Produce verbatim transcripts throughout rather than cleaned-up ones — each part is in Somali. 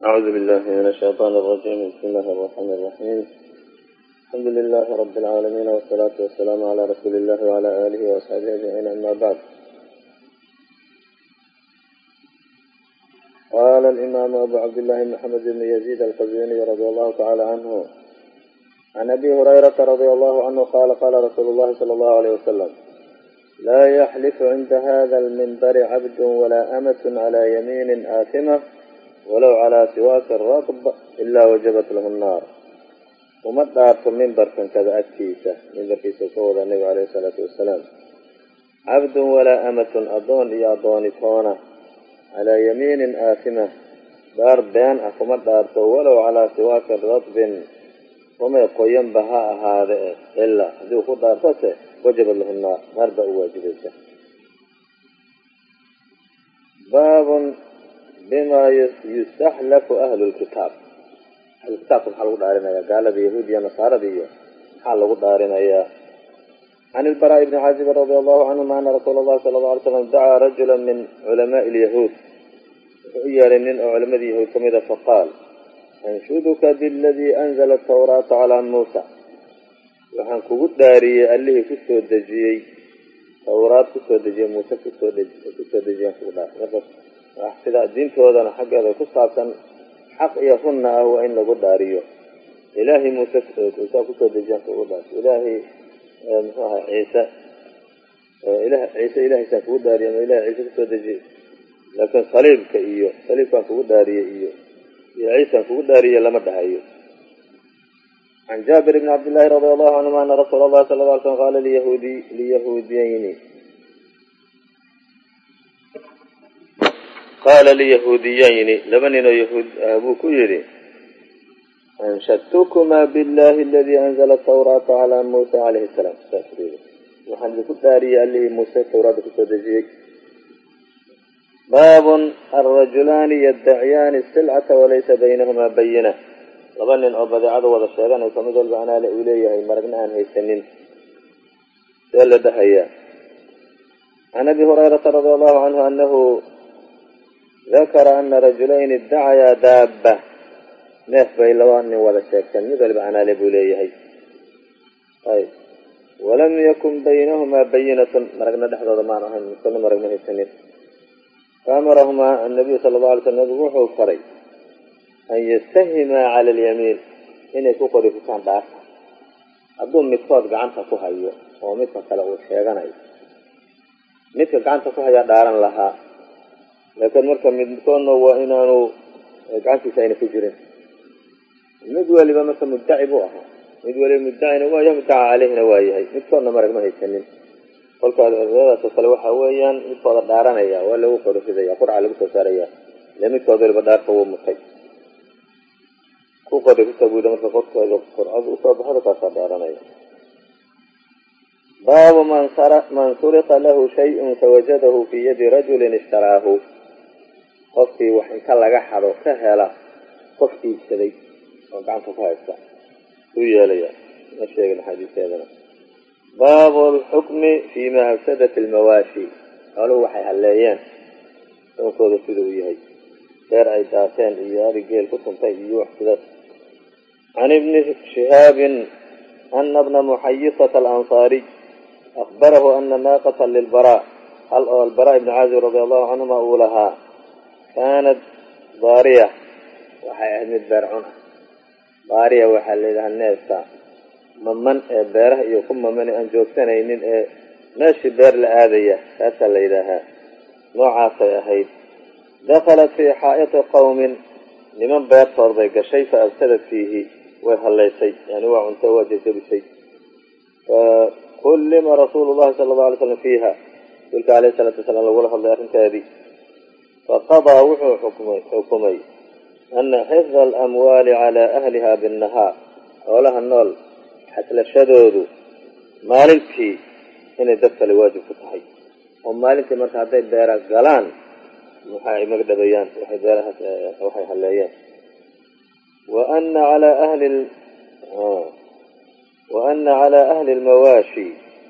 أعوذ بالله من الشيطان الرجيم. بسم الله الرحمن الرحيم. الحمد لله رب العالمين، والصلاة والسلام على رسول الله وعلى آله وأصحابه أجمعين، أما بعد. قال الإمام أبو عبد الله محمد بن يزيد القزويني رضي الله تعالى عنه عن أبي هريرة رضي الله عنه قال قال رسول الله صلى الله عليه وسلم: لا يحلف عند هذا المنبر عبد ولا أمة على يمين آثمة ولو على سواك الرطب إلا وجبت له النار. وما dhaarto mimbarkan kada agtiisa mimbarkiisa soo wada nabiga calayhi salaatu wasalaam cabdun walaa amatun adoon iyo adoonitoona calaa yamiinin aasima dhaar been ah kuma dhaarto walow calaa siwaaka radbin kumay qoyanba ha ahaade ilaa haddii ku dhaartose wajabad lahu naar naar baa u waajibaysa. baabun bima yustaxlafu ahlu lkitaab. ahlukitaabka maxaa lagu dhaarinayaa? gaalada yahuud iyo nasaarada iyo maxaa lagu dhaarinayaa? can ilbaraa ibni caazib radi allahu canhuma ana rasuula allahi sala alla alay slam dacaa rajula min culamaai lyahuud, wuxuu u yeedhay nin oo culamadii yahuud ka mida, faqaal: anshuduka biladii anzala atawraata calaa muusa, waxaan kugu dhaariyey allihii kusoo dejiyey tawraad kusoo dejiyey muuse kusoo kusoo dejiyaan kugu dhaar. marka sida diintoodana xaggeeda ku saabsan xaq iyo runna ah waa in lagu dhaariyo. ilaahay muuse muuse kusoo dejiyaan kugu dhaar, ilaahay muxuu ahaa ciise ilah ciise ilahaysaan kugu dhaariye ama ilahay ciise kusoo dejiyey, laakiin saliibka iyo saliibkaan kugu dhaariyey iyo iyo ciisaan kugu dhaariye lama dhahayo. can jaabir bni cabdillaahi radi allahu canhuma ana rasuula allahi sala lla alay slam qaala liyahuudi liyahuudiyayni qaala liyahuudiyayni laba nin oo yahuud ah buu ku yidhi: anshadtukumaa billahi aladii anzala atawraata calaa muusa calayhi salaam. saas yidhi, waxaan idinku dhaariyey allihii muuse tawraadda kusoo dejiyey. baabun alrajulaani yaddaciyaani silcata walaysa baynahumaa bayina. laba nin oo badeecada wada sheeganaysa mid walba anaale uu leeyahay maragna aan haysanin, see la dhahayaa? can abi hurayrata radi allahu canhu anahu dakara ana rajulayni iddacayaa daabba, neef bay laba nin wada sheegteen mid walba anaale buu leeyahay. ayb walam yakun baynahumaa bayinatun, maragna dhexdooda maan ahayn, midkana marag ma haysanin. faamarahumaa annabiyu sala allahu alay slam, nabigu wuxuu faray an yastahimaa cala alyamiin, inay ku qorifitaan dhaarta. hadduu midkood gacanta ku hayo oo midka kale uu sheeganayo, midka gacanta ku hayaa dhaaran lahaa, laakiin marka midkoodna waa inaanu gacantiisa ayna ku jirin. mid waliba marka muddaci buu ahaa, mid waliba muddacina waa yahay, muddaca caleyhina waa yahay, midkoodna marag ma haysanin. kolkaas cuduradaasoo kale waxaa weeyaan midkooda dhaaranaya waa lagu qorifidaya, qurca lagu soo saaraya, ile midkood waliba dhaarta wuu mutay. ku qorifita buu yidhi marka qofkooda qurcadu usoo baxda kaasaa dhaaranaya. baabu man man suriqa lahu shay-un fawajadahu fii yadi rajulin ishtaraahu. qofkii wax inta laga xado ka hela qof iibsaday oo gacanta ku haysta u yeelaya, ma sheegin xadiiseedana. baabu alxukmi fii ma afsadat almawaashi. xooluhu waxay halleeyeen xukunkooda sida uu yahay, beer ay daateen iyo ari geel ku tuntay iyo wax sidaas. can ibni shihaabin ana bna muxayisata alansaariy akbarahu ana naaqata lilbaraa, hal oo albaraa ibni caazib radi allahu canhuma uu lahaa, kaanat daariya, waxay ahayd mid beer cun ah. daariya waxaa layidhahaa neefka maman ee beeraha iyo ku maman aan joogsanaynin ee meeshii beer la aadaya, taasaa la yidhaahaa. noocaasay ahayd. dakhalat fii xaa'iti qawmin, niman beertood bay gashay, fa afsadat fiihi, way hallaysay, yani waa cuntay, waa jajabisay. fakullima rasuulu llahi sala allau alay slam fiiha, rasuulka alayhi salaatu wasalaam lagula hadlay arrinteedii. faqadaa wuxuu xukmay xukumay ana xifda alamwaali calaa ahliha binnahaar, xoolaha nool xaslashadoodu maalintii inay dad kale waajib ku tahay, oo maalintii marka hadday beera galaan maxay magdhabayaan waxay beerahaas waxay halleeyeen. wa ana calaa ahli wa ana calaa ahli almawaashi,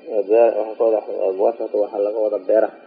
waxaa laga wada beeraha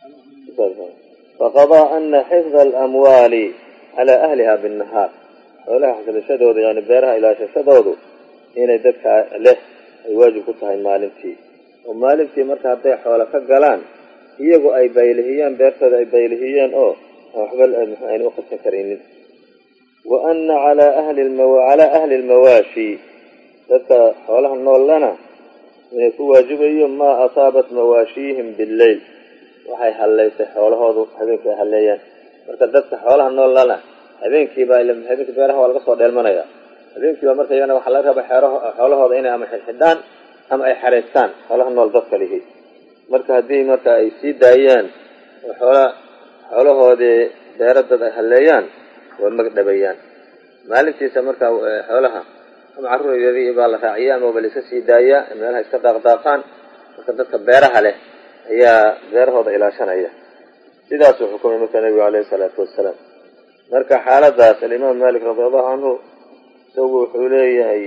faqadaa ana xifda alamwaali calaa ahliha binnahaar xoolaha xasilashadooda yani beeraha ilaashashadoodu inay dadka leh ay waajib ku tahay maalintii oo maalintii marka hadday xoolo ka galaan iyagu ay baylihiyeen beertooda ay baylihiyeen oo waxba ayna u qabsan karaynin wa ana alaa ahli calaa ahli lmawaashi dadka xoolaha noollana inay ku waajibayo maa asaabat mawaashiihim billeyl waxay hallaysay xoolahoodu habeenkii ay halleeyaan marka dadka xoolaha noollana habeenkiibaa habeenkii beeraha waa laga soo dheelmanaya habeenkiiba marka iyagana waxaa laga raba xoolahooda inay ama xidxidhaan ama ay xaraystaan xoolaha nool dadka lihi marka haddii marka ay sii daayaan oo xoola xoolahoodii beeradad ay halleeyaan waa magdhabayaan maalintiisa marka xoolaha ama carruuryadii baa la raaciya ama ba laiska sii daayaa meelaha iska daaqdaaqaan marka dadka beeraha leh ayaa beerahooda ilaashanaya sidaasuu xukumay marka nebigu caleyhi salaatu wassalaam marka xaaladaas alimaam malik radiallahu canhu isagu wuxuu leeyahay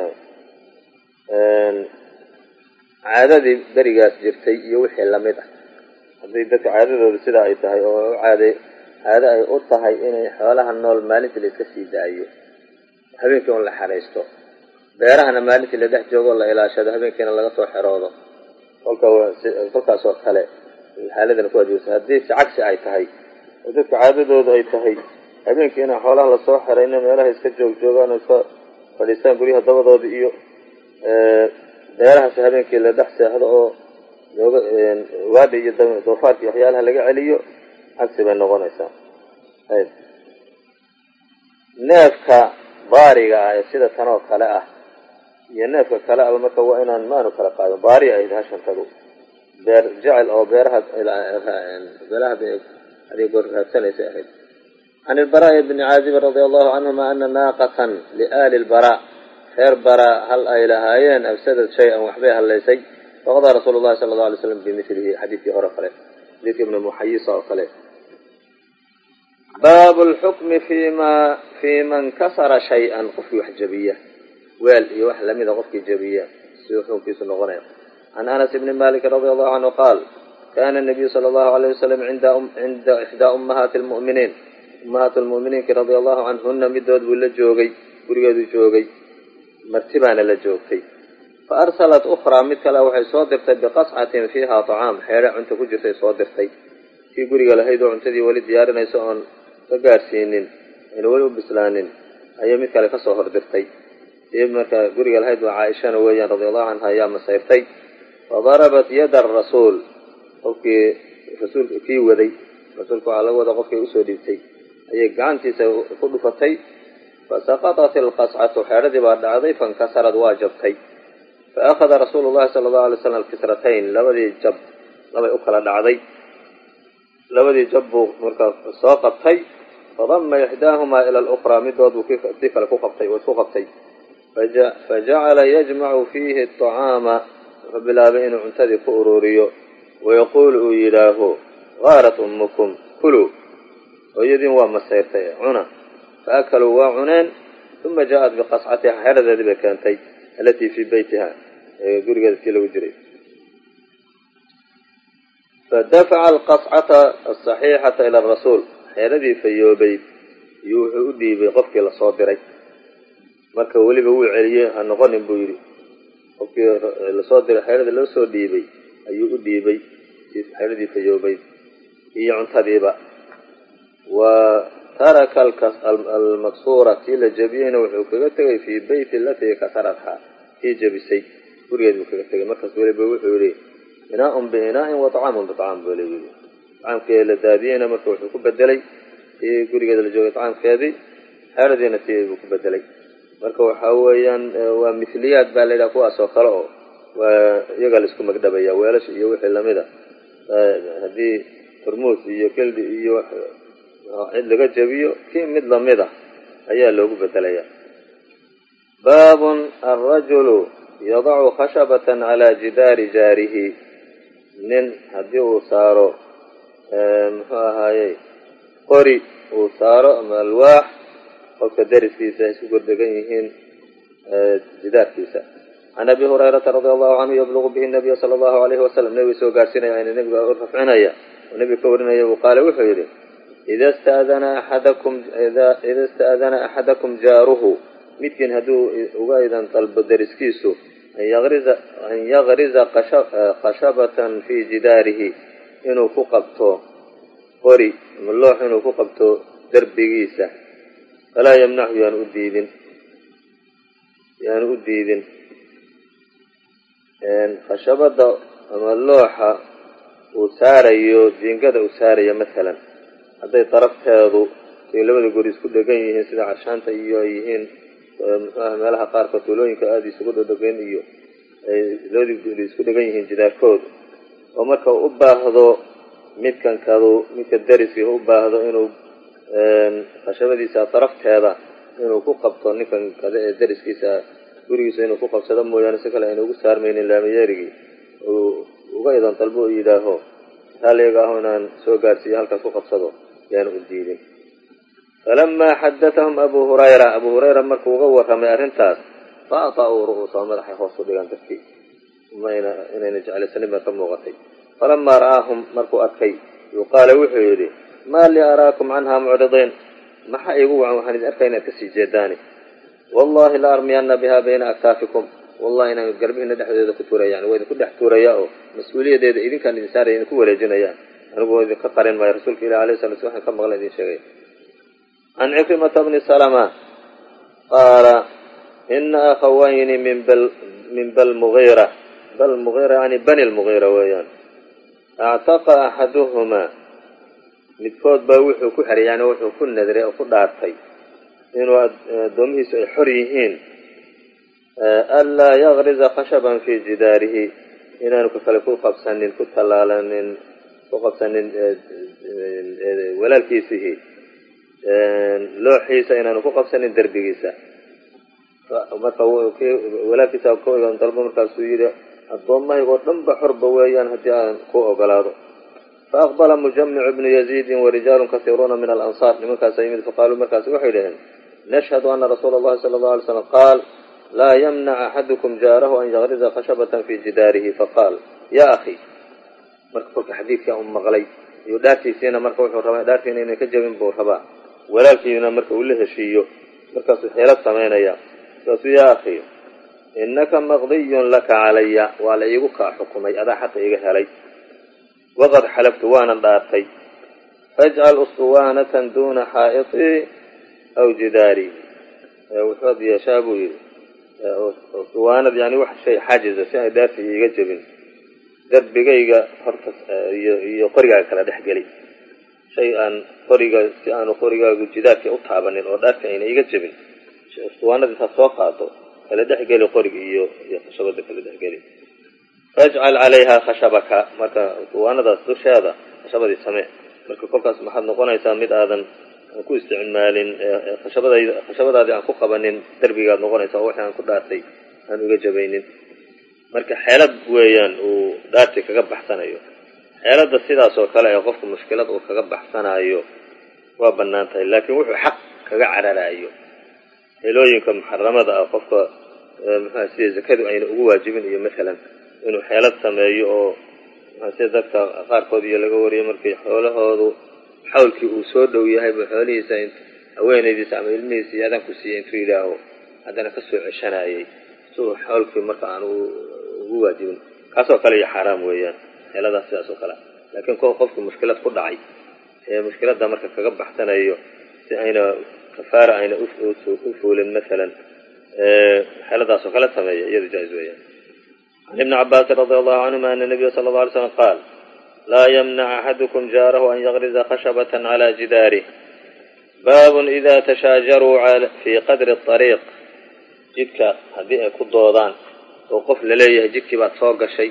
caadadii berigaas jirtay iyo wixii lamid ah hadday dadka caadadooda sidaa ay tahay oo caade caado ay u tahay inay xoolaha nool maalintii la iska sii daayo habeenkii un la xaraysto beerahana maalintii la dhex joogo la ilaashado habeenkiina laga soo xeroodo kolka kolkaas oo kale xaaladana ku waajibeysa haddii si cagsi ay tahay oo dadka caadadooda ay tahay habeenkii inaan xoolaha lasoo xerayno meelaha iska joog joogaan oo iska fadhiistaan guryaha dabadooda iyo beerahaasi habeenkii la dhex seexdo oo looga waadhi iyo doofaarka iyo waxyaalaha laga celiyo cagsi bay noqonaysaa ayb neefka baariga ah ee sida tan oo kale ah iyo neefka kale aba marka waa inaan maanu kala qaadin baari ahayd hashantagu beer jecel oo beeraha beeraha adig goor raadsanaysa ahayd can ilbaraa'i bni caazib radia allahu canhuma ana naaqatan liaali lbaraa reer baraa hal ay lahaayeen afsadad shay-an waxbay hallaysay faqadaa rasuulu llahi sala allau alay slam bimilihi xadiidkii hore kale xadiidka ibnu muxayisa oo kale baabu lxukmi fima fii man kasara shay-an qofkii wax jabiya weel iyo wax lamida qofkii jabiya siduu xukunkiisu noqonaya can anas ibni maliki radia allahu canhu qaal kana nabiyu sala allahu alayh wasalam cinda ixdaa ummahaati lmu'miniin ummahaatu lmu'miniinki radia allahu canhuna midood buu la joogay gurigeeduu joogay martibaana la joogtay fa arsalat ukhraa mid kale waxay soo dirtay biqascatin fiiha tacaam xeedhe cunto ku jirtay soo dirtay kii guriga lahayd oo cuntadii weli diyaarinayso oon ka gaadhsiinin ayna weli u bislaanin ayay mid kale kasoo hordirtay tii marka guriga lahayd waa caaishana weeyaan radiallahu canha ayaa masayrtay fadarabat yada arasuul qofkii rasuulka kii waday rasuulka waxaa laga wada qofkii usoo dhiibtay ayay gacantiisa ku dhufatay fasaqatat ilqascatu xeedhadii baa dhacday fankasarad waa jabtay faأkhada rasuulu llahi sala allahu alay slam alkisratayn labadii jab labay u kala dhacday labadii jab buu markaa soo qabtay fadama ixdaahumaa ila alukraa midood buu kii kale ku qabtay oo isku qabtay fajacala yajmacu fiihi aطacaama wuxuu bilaabay inuu cuntadii ku ururiyo wayaquulu uu yidhaaho gaarat ummukum kuluu hooyadiin waa masayrtay cuna faakaluu waa cuneen uma jaaءat biqascatiha xeeradeedii bay keentay alatii fii beytiha ee gurigeeda tii lagu jiray fadafaca alqascata asaxiixata ila arasuul xeeradii fayoobay iyo wuxuu u dhiibay qofkii lasoo diray marka weliba wuu celiyey ha noqonin buu yidhi qofkii lasoo diray xeeradii loo soo dhiibay ayuu u dhiibay xeeradii fayoobay iyo cuntadiiba wa taraka almaksuura tii la jebiyeyna wuxuu kaga tegay fii beyti alatii kasarathaa tii jebisay gurigeed buu kaga tegay markaas weliba wuxuu yidhi inaa-un biinaa-in wa طacaamun biطacaam buu leeyidhi طacaamkii la daadiyeyna marka wuxuu ku bedelay tii gurigeeda la joogay طacaamkeedii xeeradiina tii buu ku bedelay marka waxaa weeyaan waa mithliyaad baa la yidhaha kuwaas oo kale oo waa iyaga la isku magdhabaya weelasha iyo wixii lamida haddii turmuus iyo keldi iyo cid laga jebiyo kii mid lamid ah ayaa loogu bedelaya baabun alrajulu yadacu khashabatan calaa jidaari jaarihi nin haddii uu saaro muxuu ahaayey qori uu saaro ama alwaax qofka dariskiisa ay isku gordegan yihiin jidaarkiisa can abi hurayrata radi allahu canhu yablugu bihi nabiya sala allahu alayhi wasalam nebiga soo gaarsiinaya ayna nebiga u rafcinaya ونبي كورنا وقال وحيري إذا استأذن أحدكم إذا إذا استأذن أحدكم جاره ممكن هدو وأيضا طلب درسكيسو أن يغرز أن يغرز خشبة في جداره إنه فقبته قري ملوح إنه فقبته درب جيسة فلا يمنعه يعني أديدن يعني أديدن يعني خشبة ملوحة وساريو جينكذا وسارية مثلا هذا طرف هذا في لبده قريس كده جايين سيدا عشان تيجيين مالها قارقة ولوين كأدي سقوط دقين إيو لبده قريس كده جايين جدار كود ومركا أبا هذا ميت كان كذا ميت الدرس فيه أبا هذا إنه خشبة دي طرف هذا إنه كوكب نكان كذا الدرس كيسا قريس إنه كوكب سلام ويانا سكلا إنه قصار من اللي ميارجي وأيضا طلبوا إيداه هل يقاهون سوقارسي هل كوكب صدو يعني الدين فلما حدثهم أبو هريرة أبو هريرة مركو غور ما أرنتاس فأعطوا رؤوسهم مدح يخصوا بيان تفكي ما إن نجعل سلمة كم وغطي فلما رآهم مركو أكي يقال وحيدي ما اللي أراكم عنها معرضين ما حيقوا عن حنيد أكينا كسي جداني والله لا أرمينا بها بين أكتافكم والله إن قربهن دحوا إذا كتورا يعني وإذا كنت دحتورا ياو مسؤولية إذا إذن كان الإنسان ينكو ولا جنيا أنا أقول إذا كقرن ما رسولك إلى عليه الصلاة والسلام كم مغلى ذي شيء عن عكرمة بن سلمة قال إن أخوين من بل من بل مغيرة بل مغيرة يعني بني المغيرة ويان اعتق أحدهما متكود بوحو كحري يعني وحو كن نذري أو كن دارتي إنه دمهس حريهين ألا يغرز خشبا في جداره إنه كفلكو قبسان كتلالان وقبسان ولا الكيسه لوحيسا إنه كقبسان دربيسا ولا كيسا كوي أن طلبوا مركز سويدا الضمة يقولون بحرب ويان هديان كو أقلاده فأقبل مجمع ابن يزيد ورجال كثيرون من الأنصار لمركز سيمد فقالوا مركز وحيدهم نشهد أن رسول الله صلى الله عليه وسلم قال لا يمنع أحدكم جاره أن يغرز خشبة في جداره فقال يا أخي مركبك حديث يا أم غلي يداتي سينا مركبك الرماء داتي إنه كجبين بورهبا ولكن مركب له شيء مركب حيلة سمينا يا يا أخي إنك مغضي لك علي وعلى يقك حكمي أذا حتى يقه لي وقد حلفت وانا دارتي فاجعل أسطوانة دون حائطي أو جداري وحوض يا شابوي أسطوانة يعني واحد شيء حاجز شيء دارتي يجبن درب بيجا فرق يقرقا كلا دحقلي شيئا قرقا سيان قرقا جدارك أطعبني ودارك أين يجبن أسطوانة تسوقاته كلا دحقلي قرقا يخشبت كلا دحقلي فاجعل عليها خشبك مركا أسطوانة تصدر هذا خشبة السماء مركا كوكاس محد نقونا يسامد آذن ku isticmaalin khashabada khashabadaadi aan ku qabanin darbiga noqonaysa oo waxaan ku dhaartay aan uga jabaynin marka xeelad weeyaan uu dhaartay kaga baxsanayo xeelada sidaas oo kale ee qofku mushkilad uu kaga baxsanayo waa banaantay laakiin wuxuu xaq kaga cararayo heelooyinka muharramada ah qofka maxaa si zakadu ayna ugu waajibin iyo midalan inuu xeelad sameeyo oo maxaa dadka qaarkood iyo laga wariyo markay xoolahoodu xawlkii uu soo dhow yahay xoolihiisa haweenaydiisa ama ilmihiisa aadan ku siiyay intuu ilaaho haddana ka soo ceshanayay soo xawlkii marka aan ugu waajibin kaasoo kale iyo xaraam weeyaan xeeladaas sidaas oo kale laakiin qofku mushkilad ku dhacay ee mushkiladda marka kaga baxsanayo si ayna kafaara ayna u fuulin مثلا xeeladaas oo kale sameeya iyada jaa'iz weeyaan عن ابن عباس رضي الله عنهما أن النبي صلى الله عليه وسلم قال لا يمنع أحدكم جاره أن يغرز خشبة على جداره باب إذا تشاجروا في قدر الطريق جدك هذه كدودان وقفل ليه جدك بعد فوق شيء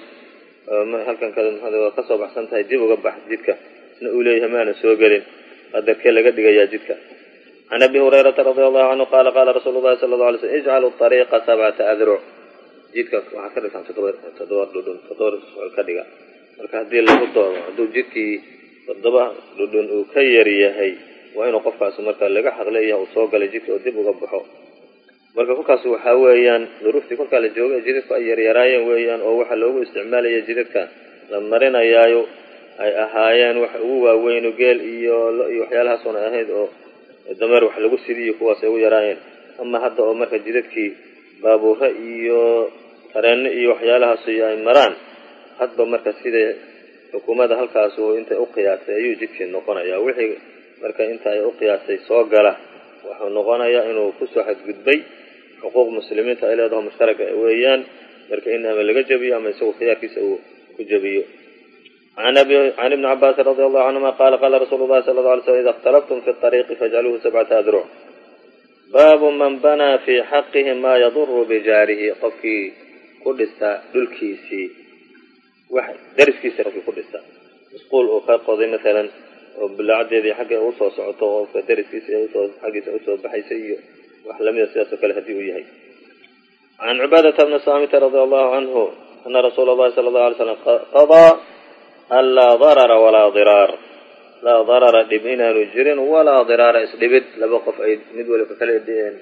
هل كان كذا هذا قصب أحسنتها يجيب وقبح جدك نقوليه ما نسوقلين قدر كلا قد جاء جدك عن أبي هريرة رضي الله عنه قال قال رسول الله صلى الله عليه وسلم اجعلوا الطريق سبعة أذرع جدك وحكرت عن تدور تدور دون تدور الكدقة marka hadii lagu doodo haduu jidkii wadaba dhudhun uu ka yar yahay waa inuu qofkaas marka laga xaqleeyo uu soo galay jidka oo dib uga baxo marka qofkaas waxa weeyaan duruuftii kolka la joogo jidka ay yar yaraayeen weeyaan oo waxa loogu isticmaalaya jidka la marinayaayo ay ahaayeen wax ugu waaweyn oo geel iyo lo iyo waxyaalahaas oona ahayd oo dameer wax lagu sidiyo kuwaas ay ugu yaraayeen. ama hadda oo marka jidadkii baabuura iyo tareenno iyo waxyaalahaas ay maraan hadba marka sida xukuumadda halkaas oo intay u qiyaasay ayuu jidkii noqonayaa. wixii marka inta ay u qiyaasay soo gala wuxuu noqonayaa inuu ku soo xadgudbay xuquuq muslimiinta ay leedahay mushtaraka weeyaan. marka in ama laga jabiyo ama isagu khiyaarkiisa uu ku jabiyo. عن أبي عن ابن عباس رضي الله عنهما قال قال رسول الله صلى الله عليه وسلم إذا اختلفتم في الطريق فاجعلوه سبعة أذرع. باب من بنى في حقه ما يضر بجاره. qofkii ku dhista dhulkiisii wax dariskiisa ku dhista isquul oo ka qoday مثلا oo bilaacadeedii xagga uu soo socoto oo ka dariskiisa uu soo xagiisa uu soo baxaysay iyo wax lamida sidaas oo kale hadii uu yahay. عن عبادة بن صامت رضي الله عنه أن رسول الله صلى الله عليه وسلم قضى ألا ضرر ولا ضرار. لا ضرر دبنا نجر ولا ضرار اسدبت لبقف أي ندول فكله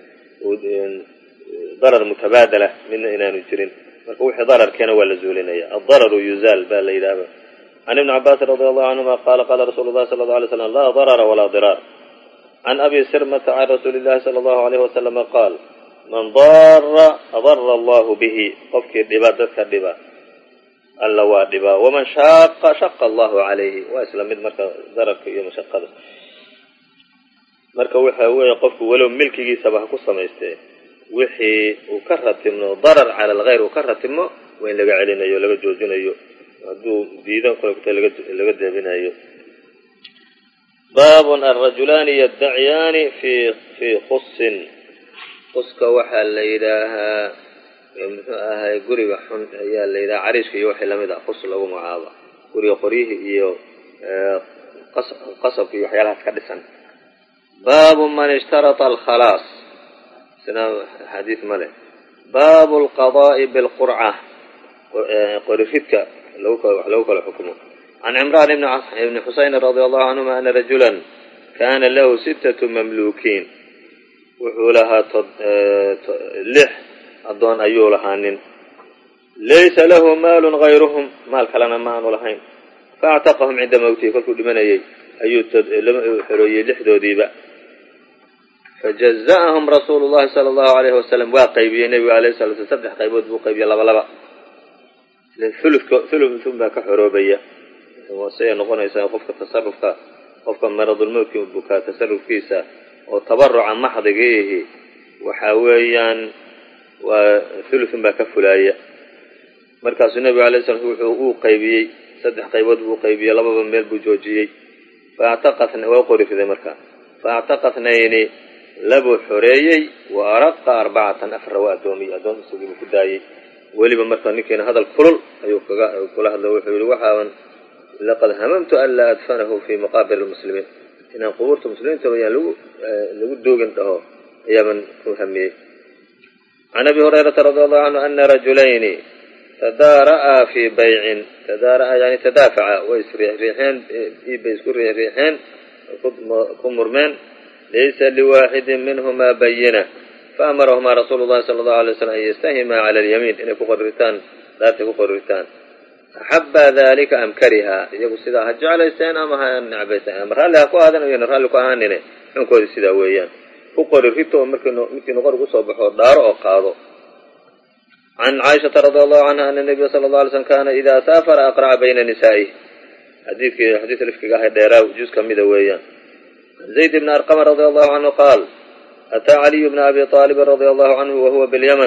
ضرر متبادلة من إنا نجرين. فوح ضرر كان ولا زولنا. الضرر يزال بالليل. عن ابن عباس رضي الله عنهما قال قال رسول الله صلى الله عليه وسلم لا ضرر ولا ضرار. عن أبي سرمة عن رسول الله صلى الله عليه وسلم قال من ضار أضر الله به. قفك الدباء ذاتك الدباء ألا وادبا ومن شاق شق الله عليه. واسلم من مركا ضررك يوم شقده marka waxa weeye qofku walow milkigiisa ba ku sameystay wixii uu ka ratimo darar ala al-ghayr uu ka ratimo waa in laga celinayo laga joojinayo haduu diidan qofka laga laga deebinayo. باب الرجلان يدعيان في في خص. قصka waxa la yiraahaa ahay guriga xun ayaa la yiraahdaa cariishka iyo wixii lamid ah qos lagu magacaabo guriga qorihi iyo qasab iyo waxyaalahaas ka dhisan. باب من اشترط الخلاص. سنا حديث ماله. باب القضاء بالقرعة. قرفتك لو لو كل حكمه. عن عمران بن بن حسين رضي الله عنهما أن رجلا كان له ستة مملوكين وحولها لح أظن أيو لهانين ليس له مال غيرهم مال كلنا ما لهين فاعتقهم عند موته كل من أي أيو حروي لحدو ديبا فجزاهم رسول الله صلى الله عليه وسلم واقيبي النبي عليه الصلاة والسلام سبح قيبود بوقيبي لبا لبا ثلث ثلث ثم كحروبية وسيا نقول إنسان قفك تصرفك قفك مرض الموت بكا تصرف كيسا وتبرع محضقيه وحاويا وثلث ما كفلاية. مركز النبي عليه الصلاة والسلام هو قيبي سدح قيبود بوقيبي لبا ميل بوجوجي فاعتقثنا وقري في ذا مركز فاعتقثنين لبو حريي وأرق أربعة أفر وأدومي أدوم سجيم كداي ولي بمركز نكين هذا الكل أيوة كل هذا وحول وحاون لقد هممت ألا أدفنه في مقابر المسلمين. إن قبورة المسلمين تبين لو لو دوق انتهى يا من همي. عن أبي هريرة رضي الله عنه أن رجلين تدارأ في بيع. تدارأ يعني تدافع ويسرع ريحين بيذكر ريحين كمرمان ليس لواحد منهما بينة فأمرهما رسول الله صلى الله عليه وسلم أن يستهما على اليمين إن كقرتان لا تقرتان أحب ذلك أم كرها يقول سيدا هجعل إستهان أما نعبستهان أمر هل أكو هذا ينرى لك أهانين نكو سيدا ويان كقرتو ممكن نقر قصبحو دار أو قاضو. عن عائشة رضي الله عنها أن النبي صلى الله عليه وسلم كان إذا سافر أقرع بين نسائه. حديث حديث الفقه ديراو جزء كميدا ويان. زيد بن أرقم رضي الله عنه قال أتى علي بن أبي طالب رضي الله عنه وهو باليمن.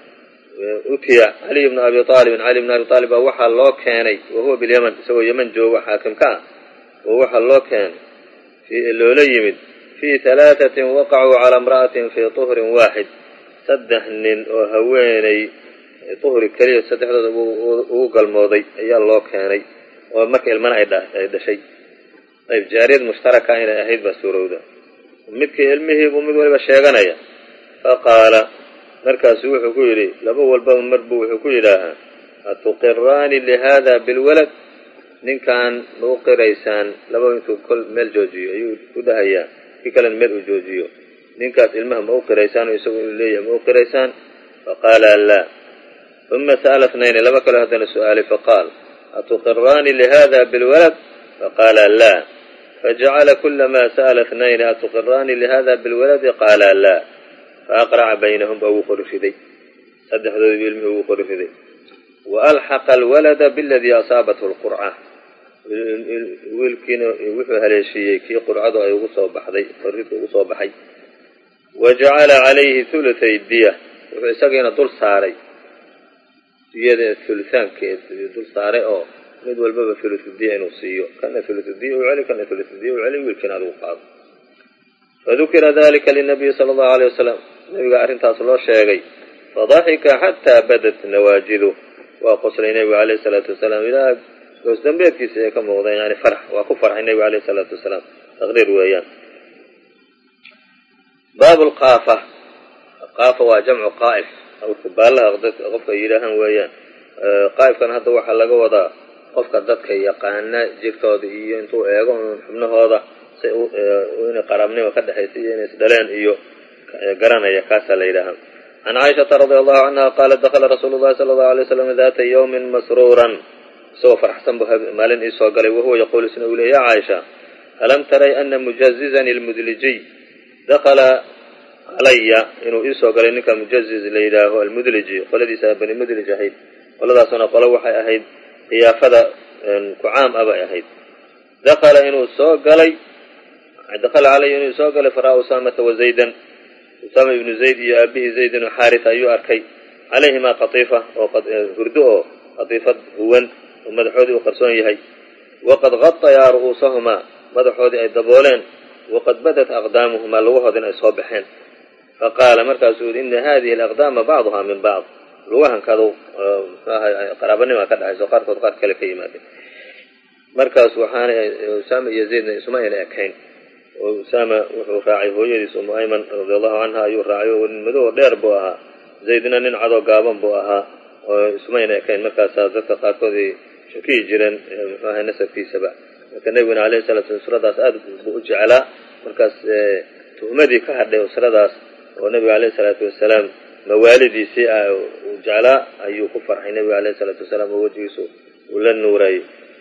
أتي علي بن أبي طالب علي بن أبي طالب وحى الله كاني وهو باليمن سوى يمن جو حاكم كان ووحى الله كان في اللوليمد في ثلاثة وقعوا على امرأة في طهر واحد سدحن وهويني طهر كريه سدح وقال الماضي أي الله كاني ومكي المنع إذا شيء. طيب جاريد مشتركة إلى أهيد بسورة ده مدك علمه ومد ولا بشيغانيا فقال مركز وحو كيري لبو الباب مربو وحو كيراها أتقران لهذا بالولد نين كان موقريسان لبو انتو كل ميل جوجيو أيو كدهيا في كلام ميل جوجيو نين كانت علمها موقريسان ويسوي إليه موقريسان فقال لا. ثم سأل اثنين لبك هذا السؤال فقال أتقران لهذا بالولد faqaala laa fajacala kulamaa sa'ala اثnayni atuqiraani lihada bilwaladi qaala laa faaqraca baynahum baa ugu qori riday saddexdoodiiba ilmihii ugu qori riday waalxaqa alwalada biladii asaabathu lqurca wiilkiina wuxuu haleeshiiyey kii qurcadu ay ugu soo baxday qoridka ugu soo baxay wajacala calayhi hulutay diya wuxuu isagiina dul saaray diyada hulutaankeed dul saaray oo mid walbaba hulutudiya inuu siiyo kana hulutudiya u celi kana hulutudiya u celi wiilkiina adigu qaado fadukira dalika linabiyi sala allahu alayh wasalam nabiga arrintaas loo sheegay fadaxika xataa badat nawaajidu waa qoslay nebigu alayhi salaatu wasalaam ilaa goos dambeedkiisa ay ka muuqdeen yani farx waa ku farxay nebigu alayhi salaatu wasalaam taqriir weeyaan baab lqaafa qaafa waa jamcu qaa'if baalaha qofka yidhaahan weeyaan qaa'ifkan hadda waxaa laga wadaa qofka dadka yaqaana jirkooda iyo intuu eego xubnahooda si inay qaraabnimo ka dhexaysa iyo inay isdhaleen iyo garanaya kaasaa la yidhaaha can caaishata radi allahu canha qaalat dakala rasuulu llahi sala allahu alay waslam daata yawmin masruuran isagoo farxsan bu maalin iisoo galay wahuwa yaquulu isna uu leey ya caaisha alam taray ana mujazizani almudlijiy dakala calaya inuu iisoo galay ninka mujaziz la yidhaaho almudliji qoladiisa bani mudlij ahayd qoladaasuna qolo waxay ahayd khiyaafada kucaam ah bay ahayd dakala inuu soo galay dakala calaya inuu soo galay faraa usaamata wa zaydan usaama ibnu zayd iyo aabihii zayd ibnu xaarisa ayuu arkay calayhimaa qatiifa oo hurdo oo qatiifad huwan oo madaxoodii uu qarsoon yahay waqad gatayaa ru'uusahumaa madaxoodii ay dabooleen waqad badat aqdaamuhumaa lugahoodina ay soo baxeen faqaala markaasuu yidhi ina hadihi alaqdaama bacduhaa min bacd lugahankadu qaraabanima ka dhexayso qaarkood qaar kale ka yimaadeen markaas waxaana usaama iyo zaydna isuma ayna ekayn oo usaama wuxuu raacay hooyadiis umu ayman radiallahu canha ayuu raacay oo nin madow dheer buu ahaa zaydna nin cadoo gaaban buu ahaa oo isumayna ekayn markaasaa dadka qaarkood ay shakiyi jireen muxuu ahay nasabkiisaba marka nebiguna alayhi salatu slam usradaas aad buu u jeclaa markaas tuhmadii ka hadhay usradaas oo nebiga alayhi salaatu wasalaam mawaalidiisii ah uu jeclaa ayuu ku farxay nebiga alayhi salaatu wasalaam oo wejigiisu uu la nuurayay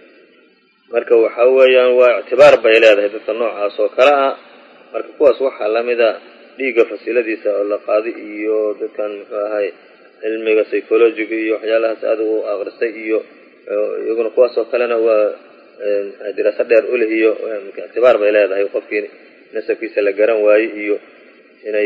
marka waxa weeyaan waa ictibaar bay leedahay dadka noocaas oo kale ah marka kuwaas waxaa lamida dhiigga fasiladiisa oo la qaadi iyo dadkan muxuu ahay cilmiga psychologiga iyo waxyaalahaas aad u aqristay iyo iyaguna kuwaas oo kalena waa diraaso dheer u leh iyo ictibaar bay leedahay qofkii nasabkiisa la garan waaye iyo inay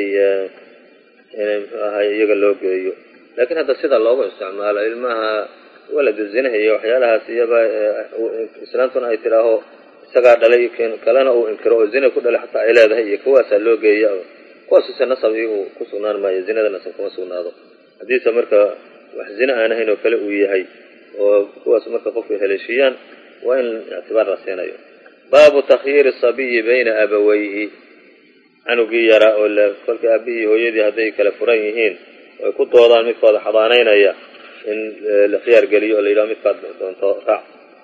inay muxuu ahay iyaga loo geeyo laakiin hadda sida loogu isticmaalo ilmaha walada zinaha iyo waxyaalahaas iyaba islaantuna ay tidhaaho isagaa dhalay kalena uu inkiro oo zina ku dhalay xataa ay leedahay iyo kuwaasaa loo geeya kuwaasuse nasab iyagu ku sugnaan maayo zinada nasab kuma sugnaado haddiise marka wax zina aan ahayn oo kale uu yahay oo kuwaas marka qofku haleeshiiyaan waa in ictibaar la siinayo baabu takhyiiri asabiyi bayna abawayhi canugii yaraa oo kolka aabihii hooyadii hadday kala furan yihiin ay ku doodaan midkooda xadaanaynaya in la khiyaar geliyo oo la yidhaho midkaad doonto raac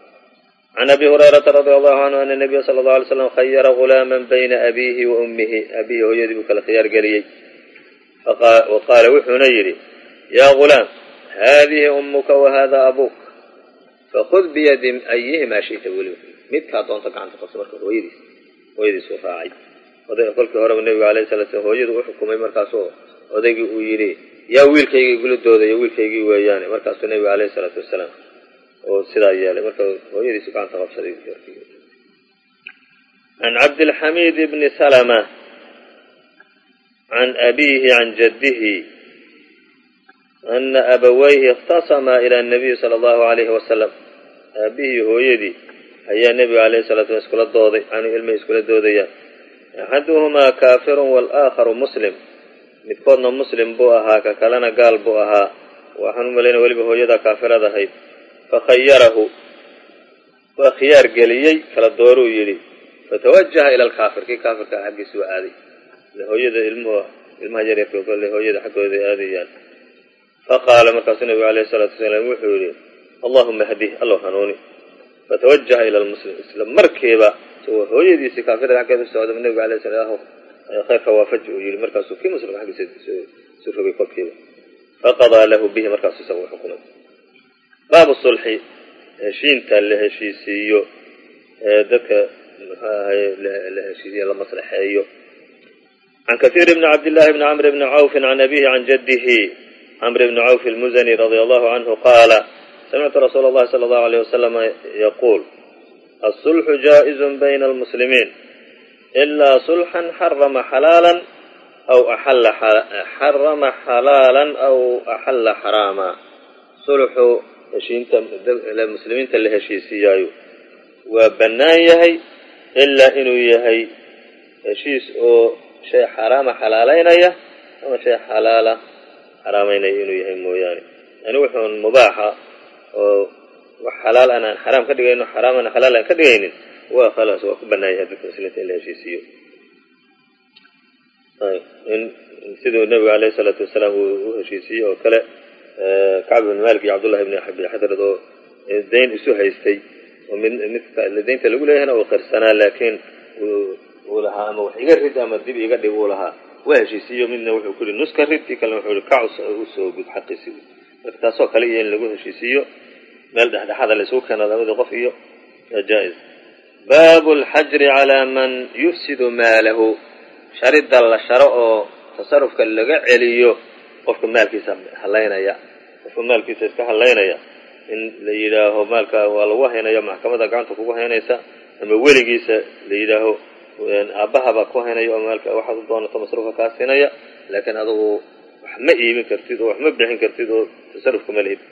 can abi hurayrata radia allahu canhu ana nabiya sala allahu alay slam khayara gulaaman bayna abiihi wa ummihi aabihii hooyadii buu kala khiyaar geliyey wa qaala wuxuuna yidhi yaa gulaam haadihi ummuka wa hada abuuk fakud biyadi ayihimaa shita weliba midkaa doonta gacanta qabso marka hooyadiis hooyadiisuu raacay kolkii horeba nebiga alayhi salatu slam hooyadu u xukumay markaasoo odaygii uu yidhi yaa wiilkaygii guladooda iyo wiilkaygii weeyaane markaasuu nebiga alayhi salaatu wasalaam oo sidaa yeelay marka hooyadiisu gacanta qabsaday can cabdilxamiid bni salama can abiihi can jaddihi ana abawayhi ikhtasamaa ila nabiyi sala allahu alayhi wasalam aabihii hooyadii ayaa nebiga alayhi salatu slam iskula dooday canuu ilmay iskula doodayaan axaduhumaa kaafirun walaakharu muslim midkoodna muslim buu ahaa ka kalena gaal buu ahaa waxaan u malayna weliba hooyadaa kaafirad ahayd fakhayarahu waa khiyaar geliyey kala dooruu yidhi fatawajaha ila alkaafir kii kaafirka ah xaggiisa u aaday hooyada ilmuhu ilmaha yaryarka kolle hooyada xaggooda aadayaan faqaala markaasuu nabigu alayhi salaatu wasalaam wuxuu yidhi allahuma hdih allow hanuuni fatawajaha ila almuslim isla markiiba isagoo hooyadiisii kaafirada xaggeeda u socda nabigu alayhi salaam khayrka waafaji uu yidhi markaasuu kii muslimka xaggiisa isu rogay kolkiiba faqadaa lahu bihi markaasu isaga u xukumay baabu sulxi heshiinta la heshiisiiyo dadka muxuu ahay la heshiisiyo la maslaxeeyo. can kahiir bni cabdillahi bni camr bni cawf can abihi can jaddihi camr bni cawf almuzani radia allahu canhu qaala samictu rasuula allahi sala allahu alayh wasalama yaquul asulxu jaaizun bayna almuslimiin ilaa sulxan xarama xalaalan aw axalla xarama xalaalan aw axalla xaraama. sulxu heshiinta muslimiinta la heshiisiyaayo waa bannaan yahay ilaa inuu yahay heshiis oo shay xaraama xalaalaynaya ama shay xalaala xaraamaynaya inuu yahay mooyaane. yani wuxuun mubaaxa oo wax xalaal aan aan xaraam ka dhigayno xaraamana xalaal aan ka dhigaynin waa khalaas waa ku bannaan yahay dadka muslimiinta in la heshiisiiyo. siduu nebigu alayhi salaatu wasalaam uu u heshiisiyey oo kale kacb ibn malik iyo cabdullahi ibn abi xadrad oo dayn isu haystay oo mid midka daynta lagu leeyahayna uu qirsanaa laakiin uu lahaa ama wax iga rid ama dib iga dhig uu lahaa waa heshiisiiyo midna wuxuu ku yihi nuska rid kii kalena wuxuu yihi kac usoo gud xaqiisi. marka taasoo kale iyo in lagu heshiisiiyo meel dhexdhexaada la isugu keeno labadii qof iyo jaa-is. baabu alxajri calaa man yufsidu maalahu sharidda la sharo oo tasarufka laga celiyo qofka maalkiisa halaynaya qofka maalkiisa iska halaynaya in la yidhaaho maalka waa lagu haynaya maxkamadda gacanta kugu haynaysa ama weligiisa la yidhaaho aabbahaba ku haynaya oo maalka waxaad u doonato masruufka kaa siinaya laakiin adugu wax ma iibin kartid oo wax ma bixin kartid oo tasarufka ma lihid.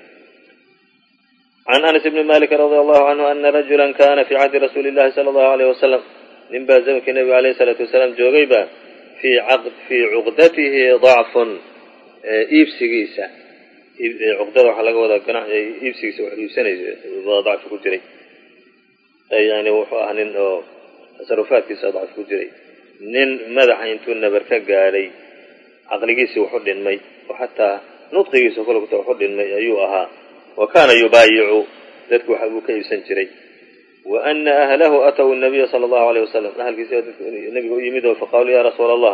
can anas ibni malik radia allahu canhu ana rajulan kana fii cahdi rasuuli illahi sala allahu alayh wasalam nin baa zamankii nebiga alayhi salaatu wasalaam joogayba fii fii cuqdatihi dacfun iibsigiisa cuqdada waxaa laga wadaa gana iibsigiisa wax iibsanaysa baa dacfi ku jiray. yani wuxuu ahaa nin oo tasarufaadkiisa dacfi ku jiray nin madaxa intuu nabar ka gaadhay caqligiisii waxu dhinmay oo xataa nudqigiisa kole kuta waxu dhinmay ayuu ahaa. wa kaana yubaayicu dadku waxa buu ka iibsan jiray. wa ana ahlahu ataw nabiya sala allahu alayh wasalam ahalkiisi dadku nabiga u yimid oo faqaaluu ya rasuula allah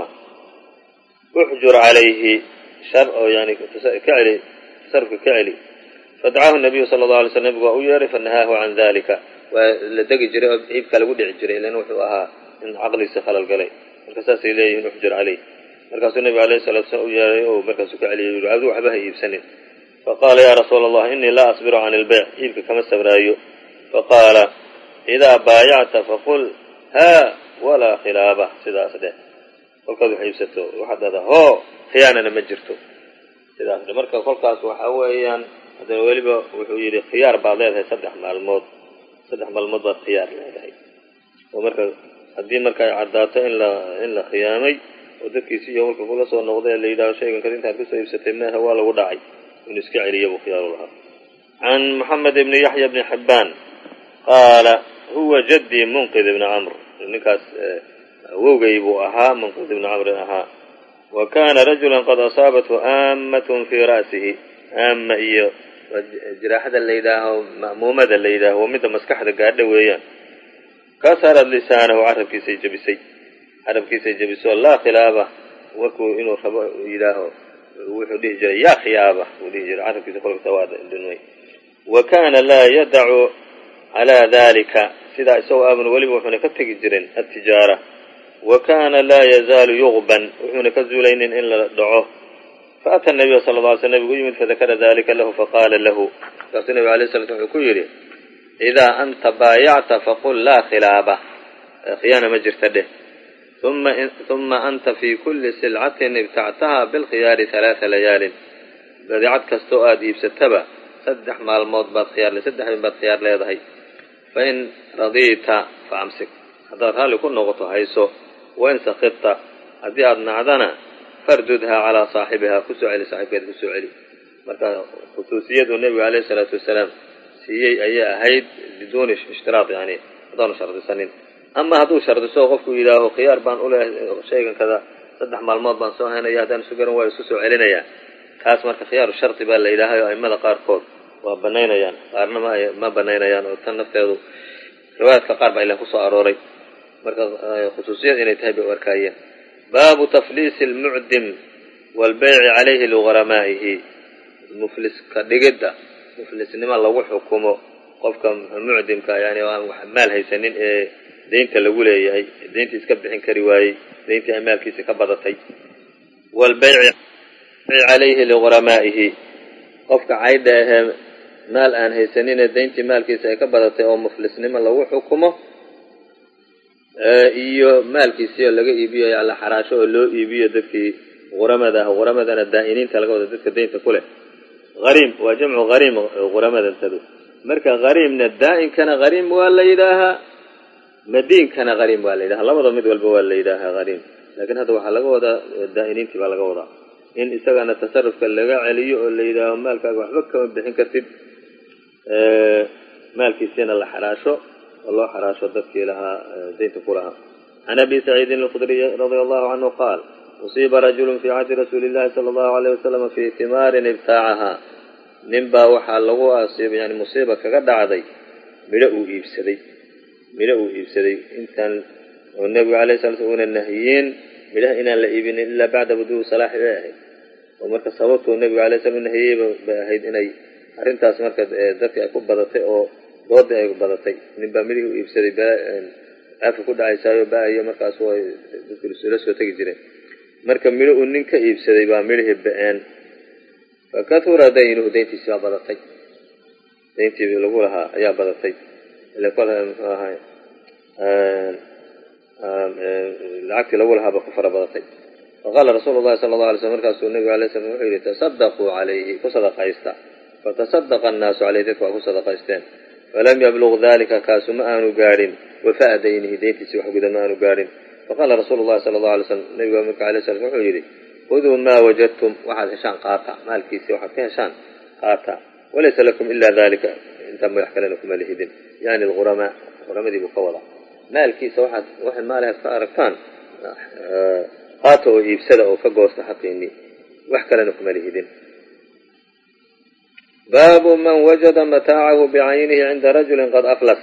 uxjur calayhi shar oo yani ka celi tasarufka ka celi. fadacaahu nabiyu sala allahu alay slam nabigu waa u yeeray fanahaahu can dalika waa la degi jiray oo iibka lagu dhici jiray ilan wuxuu ahaa in caqligiisa khalal galay marka saasay leeyihin uxjur calayh. markaasuu nabiga alayhi salatu slam u yeeray oo markaasuu ka celiyay yui adigu waxba ha iibsanin. faqaala ya rasuula allah inii laa asbiru can ilbayc iibka kama sabraayo. faqaala idaa baayacta faqul haa walaa khilaaba sidaas dheh kolkaad wax iibsato waxaad dhahdaa hoo khiyaanana ma jirto sidaas dheh. marka kolkaas waxa weeyaan haddana weliba wuxuu yidhi khiyaar baad leedahay saddex maalmood saddex maalmood baad khiyaar leedahay. oo marka haddii marka ay caddaato in la in la khiyaamay oo dadkiisi iyo walka kula soo noqday ee la yidhaaho shaygan kale intaad kusoo iibsatay meeha waa lagu dhacay inuu iska celiya buu khiyaaru lahaa. can moxamed ibni yaxya bni xibbaan qaala huwa jaddii munqid ibni camr ninkaas awowgay buu ahaa munqid ibni camrin ahaa. wa kaana rajulan qad asaabathu aammatun fii ra'sihi aama iyo jiraaxada la yidhaaho ma'muumada la yidhaaho waa midda maskaxda gaadha weeyaan. kasarat lisaanahu carabkiisay jebisay carabkiisay jebiso laa khilaaba markuu inuu rabo yidhaaho wuxuu dhihi jiray yaa khiyaaba uu dhihi jiray carabkiisa kolkata waa dhinmay. wa kaana laa yadacu calaa dalika sidaa isagoo aaban weliba wuxuuna ka tegi jirin atijaara. wa kaana laa yazaalu yuqban wuxuuna ka zuulaynin in la dhaco. faata nabiya sala alla alay sl nabigu u yimid fadakara dalika lahu faqaala lahu markaasuu nabiga alayh sala slam wuxuu ku yidhi idaa anta baayacta faqul laa khilaaba khiyaana ma jirta dheh. uma anta fii kulli silcatin ibtactaha bilkhiyaari halaaa layaalin badeecad kastoo aada iibsataba saddex maalmood baad khiyaar saddex habeen baad khiyaar leedahay. fain radiita faamsik haddaad raalli ku noqoto hayso. wain sakidta haddii aada nacdana fardudhaa calaa saaxibihaa kusoo celi saaxibkeeda kusoo celi. marka khusuusiyaduu nebigu alayhi salaatu wasalaam siiyey ayay ahayd biduuni ishtiraad yani haddaanu shardisanin. ama hadduu shardiso qofku yidhaaho khiyaar baan uleehay shaygan kada saddex maalmood baan soo haynaya haddaan isu garan waa isku soo celinayaa taas marka khiyaaru shardi baa la yidhaahay oo aimada qaarkood waa banaynayaan qaarna ma ma banaynayaan oo tan nafteedu riwaayadka qaar baa ilan kusoo arooray marka khusuusiyad inay tahay bay u arkaayeen. baabu tafliisi almucdim waalbayci calayhi ligharamaa'ihi mufliska dhigidda muflisnimo lagu xukumo qofka mucdimka yani maal haysanin ee deynta lagu leeyahay deynta iska bixin kari waayey deyntii ay maalkiisa ka badatay walbayci calayhi lighuramaaihi qofka cayda ahee maal aan haysanin ee deyntii maalkiisa ay ka badatay oo muflisnimo lagu xukumo iyo maalkiisii oo laga iibiyo la xaraasho oo loo iibiyo dadkii guramada ah guramadana daa'iniinta laga wada dadka deynta ku leh hariim waa jamcu hariim guramadantadu marka hariimna daa'inkana hariim waa la yidhaahaa madiinkana hariim waa la yidhahaa labada mid walba waa la yidhaahaa hariim laakiin hadda waxaa laga wadaa daa'iniintii baa laga wadaa in isagana tasarufka laga celiyo oo la yidhaaho maalkaaga waxba kama bixin kartid maalkiisiina la xaraasho oo loo xaraasho dadkii lahaa deynta ku lahaa can abi saciidin alkhudriy radia allahu canhu qaal usiiba rajulun fii cahdi rasuuli llahi sala allahu alayh wasalam fii timaarin ibtaacahaa nin baa waxaa lagu asiibay yani musiiba kaga dhacday midho uu iibsaday midho uu iibsaday intaan oo nebigu alayh sala slam una nahiyiin midhaha inaan la iibinin ilaa bacda buduu salaaxi bay ahayd oo marka sababtuu nebigu alay slam u nahiyey bay ahayd inay arrintaas marka dadkii ay ku badatay oo doodii ay badatay nin baa midhihii u iibsaday aafa ku dhacaysaayo ba-ayo markaas way dadkii la soo tegi jireen marka midho uu nin ka iibsaday baa midhihii ba-een fakahura daynuhu deyntiisii baa badatay deyntii lagu lahaa ayaa badatay ila kol muxuu ahay lacagtii lagu lahaaba ku fara badatay faqaala rasuulu llahi sala allahu alay slm markaasuu nebigu alay slam wuxuu yidhi tasadaquu calayhi ku sadaqaysta fatasadaqa annaasu caleyhi dadka waa ku sadaqaysteen falam yablug dalika kaasu ma aanu gaadhin wafa'a daynihi deyntiisii wax guda ma aanu gaadhin faqaala rasuulu llahi sala allahu alay slam nebiga marka alay slam wuxuu yidhi khuduu maa wajadtum waxaad heshaan qaata maalkiisii waxaad ka heshaan qaata walaysa lakum ila dalika intaa madax kalena kuma lihidin yani alghuramaa huramadii buu ka wadaa maalkiisa waxaad waxay maalahaad ka aragtaan qaata oo iibsada oo ka goosta xaqiinii wax kalena kuma lihidin baabu man wajada mataacahu bicaynihi cinda rajulin qad aflas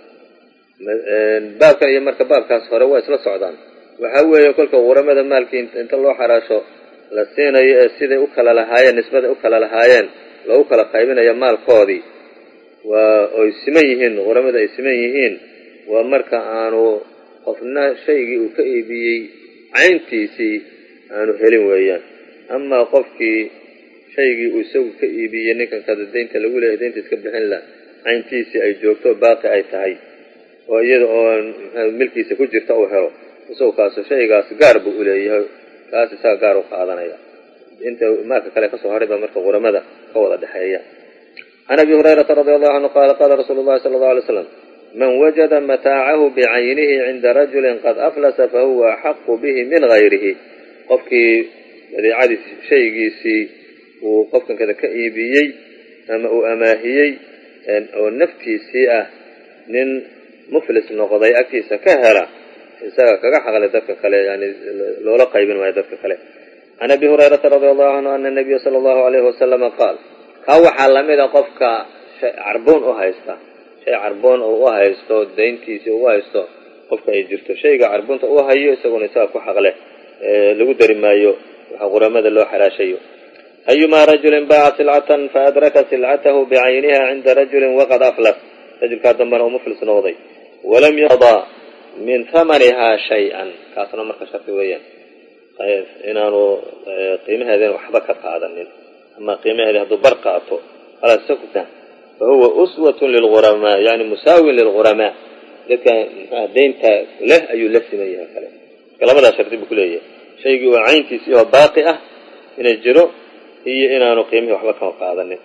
baabkan iyo marka baabkaas hore waa isla socdaan waxaa weeye kolka guramada maalkii inta loo xaraasho la siinayo ee siday u kala lahaayeen nisbada u kala lahaayeen loogu kala qaybinayo maalkoodii waa oy siman yihiin guramada ay siman yihiin waa marka aanu qofna shaygii uu ka iibiyey cayntiisii aanu helin weeyaan amaa qofkii shaygii uu isagu ka iibiyey ninkan kada deynta lagu leeyahay deynta iska bixin la cayntiisii ay joogto baaqi ay tahay oo iyada oo milkiisa ku jirta uu helo isagu kaaso shaygaas gaar buu u leeyahay kaas isaga gaar u qaadanaya inta maalka kale kasoo haray baa marka guramada ka wada dhexeeya can abi hurayrata radi allahu canhu qaala qaala rasuulu llahi sala allahu alay slam man wajada mataacahu bicaynihi cinda rajulin qad aflasa fahuwa axaqu bihi min gayrihi qofkii badeecadiis shaygiisii uu qofkan kada ka iibiyey ama uu amaahiyey oo naftiisii ah nin muflis noqday agtiisa ka hela isaga kaga xaqlay dadka kale yani loola qaybin waayo dadka kale can abi hurayrata radi allahu canhu ana nabiya sala allahu alayhi wasalama qaal kaa waxaa lamida qofka shay carboon u haysta shay carboon oo u haysto dayntiisii u haysto qofka ay jirto shayga carboonta u hayo isaguna isaga ku xaqle lagu dari maayo waxa guramada loo xaraashayo ayumaa rajulin baaca silcatan faadraka silcatahu bicayniha cinda rajulin waqad aflas rajulkaa dambana uu muflis noqday walam yaqda min hamanihaa shay-an kaasna marka shardi weeyaan inaanu qiimaheedana waxba ka qaadanin ama qiimaheeda hadduu bar qaato khalaas sakta fa huwa uswatun lilghuramaa yani musaawin lilghuramaa dadka muxuha deynta leh ayuu la siman yahay kale marka labadaa shardi buu ku leeyahay shaygii waa cayntiisii oo baaqi ah inay jiro iyo inaanu qiimihii waxba kama qaadanin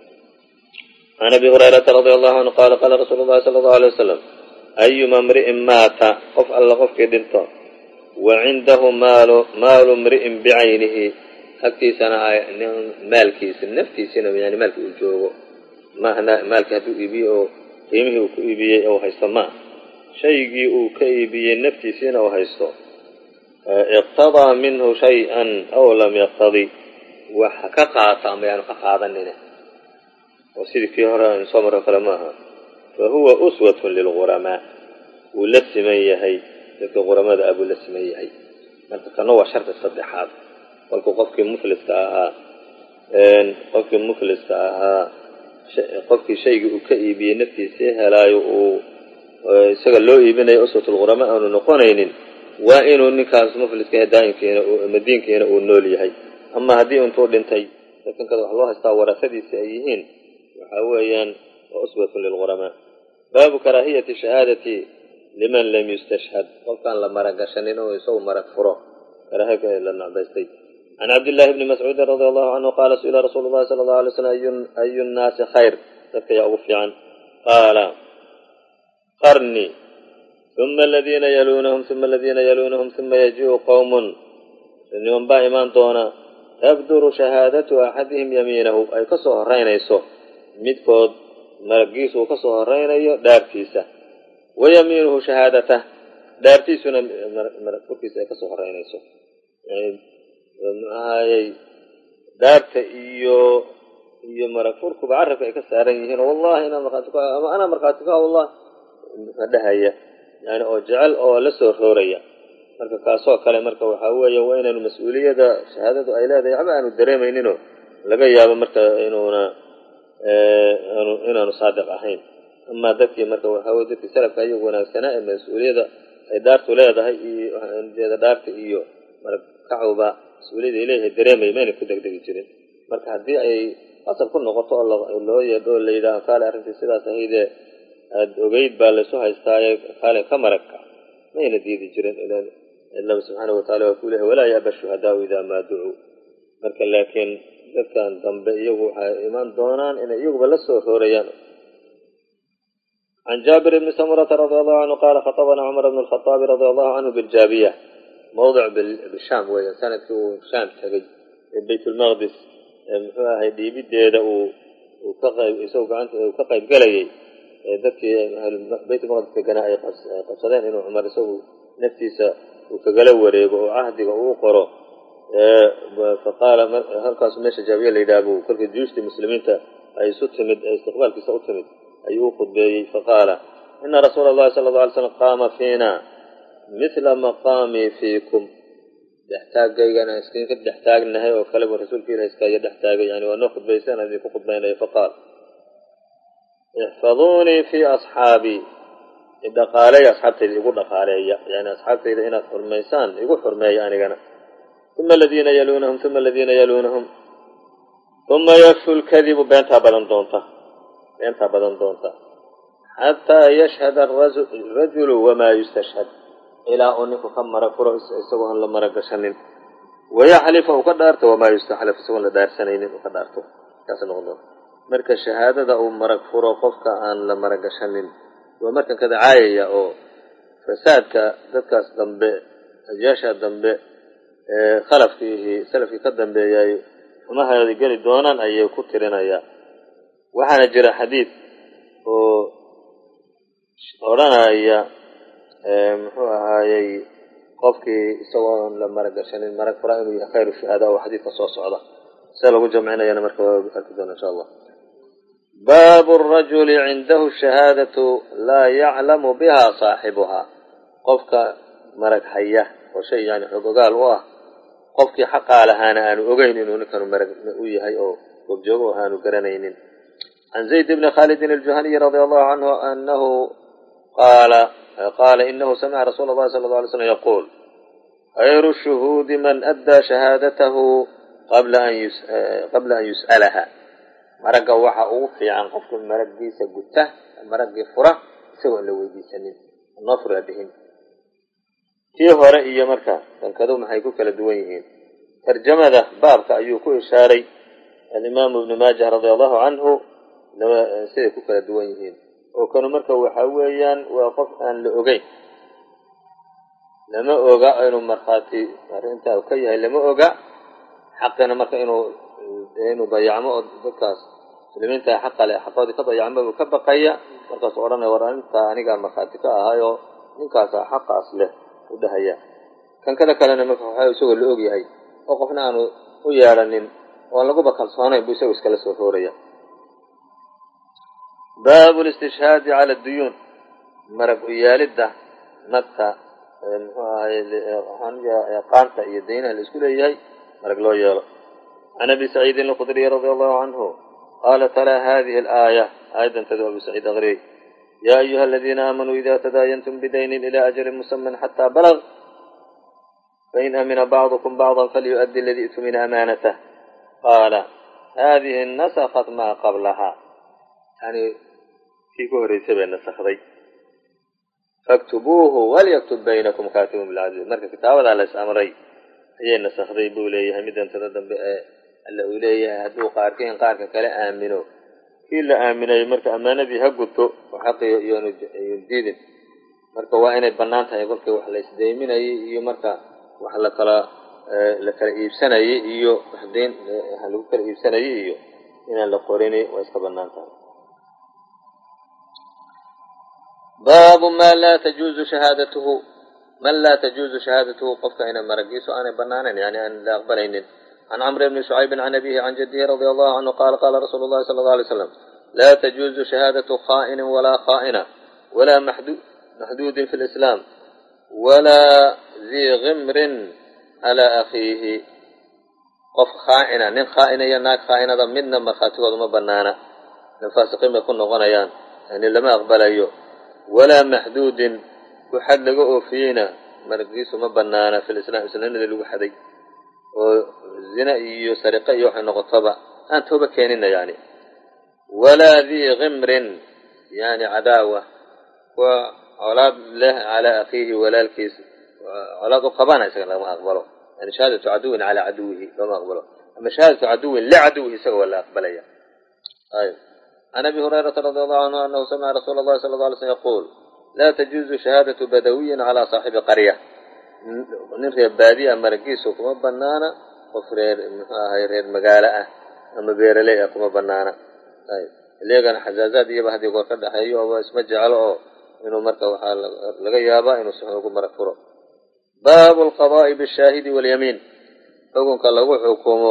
can abi hurayrata radi allahu canhu qaala qaala rasuulu llahi sala allahu alay wasalam ayuma mri'in maata qof alla qofkii dhinto wa cindahu maalu maalu mri'in bicaynihi agtiisana maalkiisa naftiisina yani maalkii uu joogo maaha maalkii hadduu iibiye oo qiimihii uu ku iibiyey ou haysto maa shaygii uu ka iibiyey naftiisiina uu haysto iqtadaa minhu shay-an aw lam yaqtadi wax ka qaata ama yaanu ka qaadanine oo sidii kii hore aynu soo marro kale maaha fa huwa uswatun lilghuramaa wuu la siman yahay dadka guramada ah buu la siman yahay marka kana waa shardi saddexaad kolkuu qofkii mufliska ahaa qofkii mufliska ahaa qofkii shaygii uu ka iibiyey naftiisii helaayo uu isaga loo iibinayo uswatulqurama aanu noqonaynin waa inuu ninkaas mufliska daa'imkiina madiinkiina uu nool yahay. ama haddii intuu dhintay dadkan kada wax loo haystaa warasadiisi ay yihiin waxa weeyaan waa uswatun lilquramaa. baabu karaahiyati shahaadati liman lam yustashhad, qofkaan la maragashanin oo isagu marag furo karaahiya la nacbaystay. can cabdillahi bni mascuudin radia allahu canhu qaala su-ila rasuulu llahi sala allahu alay slam ayu nnaasi khayr, dadka yaa ugu fiican? qaala qarni uma aladiina yaluunahum uma aladiina yaluunahum uma yaji'u qowmun, niman baa imaan doona tabduru shahaadatu axadihim yamiinahu, ay ka soo horeynayso midkood maragiisu uu ka soo horeynayo dhaartiisa, wa yamiinuhu shahaadatah, dhaartiisuna marag furkiisa ay ka soo horeynayso. muxuahayey dhaarta iyo iyo marag furkuba carabka ay ka saaran yihiin oo wallahi inaa markhaati ku ama anaa markhaati ku wallah dhahaya yani oo jecel oo la soo rooraya. marka kaasoo kale marka waxaa weeye waa inaanu mas-uuliyada shahaadadu ay leedahay waxba aanu dareemayninoo laga yaabo marka inuuna inaanu saadiq ahayn. amaa dadkii marka waxaa weye dadkii salafka ayagu wanaagsanaa ee mas-uuliyada ay dhaartu leedahay iyo jeeda dhaarta iyo marag kacowba mas-uuliyada ay leeyahay dareemaya mayna ku degdegi jirin. marka haddii ay qasab ku noqoto oo loo yeedho la yidhaaho kaale arrintii sidaas ahaydee aada ogeyd baa laysu haystaaye kaale ka maragka mayna diidi jirin. ilaba subxaanahu wataala waa ku lehay walaa yaaba shuhadaau idaa maa ducuu. marka laakiin dadkan dambe iyagu waxay imaan doonaan inay iyaguba la soo roorayaan. can jaabir bni samurata radia allahu canhu qaala khaطabanaa cumar bn alkhaaabi radia allahu canhu biljaabiya, mawdic bishaam weeya, sanadkii uu shaam tegay ee baytulmaqdis muxuu ahay dhiibideeda uu ka qayb isagu gacanta uu ka qayb galayay dadkii baytulmaqdis deganaa ay qabsadeen inuu cumar isagu naftiisa uu kagala wareego oo cahdiga uu qoro. faqaala halkaasu meesha jaabiya la yidhaha buu kolkii juyuushtii muslimiinta ay isu timid ee istiqbaalkiisa u timid ayuu u khudbeeyey. faqaala ina rasuula allahi sala alla alay slam qaama fiina mithla maqaamii fiikum, dhextaagaygan aan iskaga dhex taagnahay oo kale buu rasuulka ilahi iskaaga dhex taagay, yani waa noo khudbaysan aan idinku khudbaynayo. faqaal ixfaduunii fii asxaabii, idhaqaaleeya asxaabtayda igu dhaqaaleeya, yani asxaabtayda inaad xurmaysaan igu xurmeeya anigana. uma aladiina yaluunahum uma aladiina yaluunahum uma yafshu lkadibu, beentaa badan doonta beentaa badan doonta xataa yashhada arajulu wamaa yustashhad, ilaa uu ninku ka marag furo isagoo aan la marag gashanin, wayaxlifa uu ka dhaarto wamaa yustaxlaf, isagoon la dhaarsanaynin uu ka dhaarto. kaas noqon doonta marka shahaadada uu marag furo qofka aan la marag gashanin waa markan kada caayaya oo fasaadka dadkaas dambe ajaasha dambe ee khalafkiihi salafkii ka dambeeyay xumahaada geli doonaan ayay ku tirinaya. waxaana jira xadiid oo odhanaya muxuu ahaayey qofkii isagoon la marag gashanin marag fura inuu yahay khayru shahaada oo xadiidka soo socda sida lagu jamcinayana marka waa arki doona insha allah. baabu rajuli cindahu shahaadatu laa yaclamu biha saaxibuhaa, qofka marag haya oo shay yani xog ogaal u ah qofkii xaqaa lahaana aanu ogeyn inuu ninkanu marag u yahay oo goobjoogo aanu garanaynin. can zayd bni khaalidin aljuhaniyi radia allahu canhu anahu qaala qaala inahu samica rasuula allahi sala alla alay slam yaquul khayru shuhuudi man addaa shahaadatahu qabla an yus'alaha, maragga waxa ugu fiican qofka maraggiisa guta maraggii fura isagoon la weydiisanin noo fura dhihin. kii hore iyo marka kankadu maxay ku kala duwan yihiin? tarjamada baabka ayuu ku ishaaray alimaamu ibnu maajah radia allahu canhu siday ku kala duwan yihiin. oo kanu marka waxaa weeyaan waa qof aan la ogeyn, lama oga inuu markhaati arrintaa ka yahay, lama oga xaqina marka inuu inuu dayacmo oo dadkaas muslimiinta xaqa leh xaqoodii ka dayacmo buu ka baqaya, markaasuu odhanaya war arrintaa anigaa markhaati ka ahaayoo ninkaasaa xaqaas leh u dhahaya. kankada kalena marka waxaa isagoo la og yahay oo qofna aanu u yeedhanin oo aan laguba kalsoonayn buu isagoo iskala soo rooraya. baabu listishhaadi cala aduyuun, marag u yeelidda nagta muxuu ahay qaanta iyo deynaha la isku leeyahay marag loo yeelo. can abi saciidin alkhudriy radia allahu canhu qaala talaa hadihi alaaya aayadan tadu abu saciid aqriyey yaa ayuha aladiina aamanuu ida tadaayantum bidaynin ila ajalin musaman xataa balg fain amina bacdukum bacضa falyuؤdi aladii tumina amaanatah qaala hadihi nasakat maa qablahaa yani kii ka horreysay bay nasakday faktubuuhu walyaktub baynakum kaatibun bilcadl marka kitaabadaa la is amray ayay nasakday buu leeyahay midantada dambe ee alla uu leeyahay hadduu qaarkiin qaarka kale aamino kii la aaminay marka ammaanadii ha guto oo xaqiyo iyoonu diidin marka waa inay bannaan tahay kolkii wax la isdeyminayay iyo marka wax la kala la kala iibsanayay iyo waxdeyn lagu kala iibsanayay iyo inaan la qorini waa iska bannaan tahay. baabu ma laa tajuuzu shahaadatuhu man laa tajuuzu shahaadatuhu qofka ina maragiisu aanay banaanayn yani aan la aqbalaynin can camr bni shucaybin can abihi can jadihi radia allahu canhu qaala qaala rasuulu llahi sala allau alay slam laa tajuuzu shahaadatu khaa'inin walaa khaa'ina walaa maxduudin fi lislaam walaa dii gimrin calaa akhiihi qof khaa'ina nin khaa'ina iyo naag khaa'inada midna markhaatigooda ma banaana nin faasiqiin bay ku noqonayaan yani lama aqbalayo walaa maxduudin ku xad laga oofiyeyna maragiisu ma banaana fi lislaam islaamnimada lagu xaday oo zina iyo sariqa iyo waxay noqotoba aan tooba keenina yani walaa dii gimrin yani cadaawa waa colaad leh calaa akhiihi walaalkiis colaad u qabana isaga lama aqbalo yani shahaadatu caduwin calaa caduwihi lama aqbalo ama shahaadatu caduwin licaduwihi isaga waa la aqbalaya. ayb can abi hurayrata radi allahu canhu anahu samica rasuula allahi sala alla alay slm yaquul laa tajuuzu shahaadatu badawiyin calaa saaxibi qarya nin reer baadiya maragiisu kuma banaana qof reer muxuu ahay reer magaalo ah ama beeraley ah kuma banaana. ayb ileegana xazaazaad iyaba haddii goor ka dhexeeyo oba isma jeclo oo inuu marka waxaa laga yaabaa inuu si xun ugu marag furo. baabu alqadaa'i bishaahidi walyamiin xukunka lagu xukumo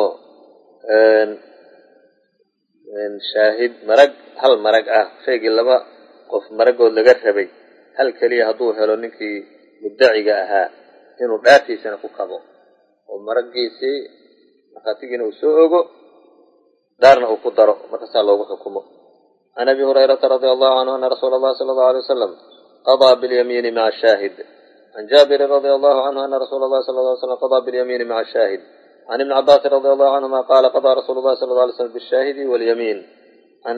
shaahid marag hal marag ah shaygii laba qof maragood laga rabay hal keliya hadduu helo ninkii muddaciga ahaa inuu dhaartiisana ku kabo oo maragiisii markhaatigiina uu soo ogo dhaarna uu ku daro markaasaa loogu xukumo. can abi hurayrata radia allahu canhu ana rasuula allahi sala allau alay wasalam qadaa bilyamiini maca shaahid can jaabirin radia allahu canhu ana rasuula allahi sala lla ly slam qadaa bilyamiini maca shaahid can ibni cabaasin radi allahu canhuma qaala qadaa rasuulu llahi sala alla alay slam bishaahidi walyamiin can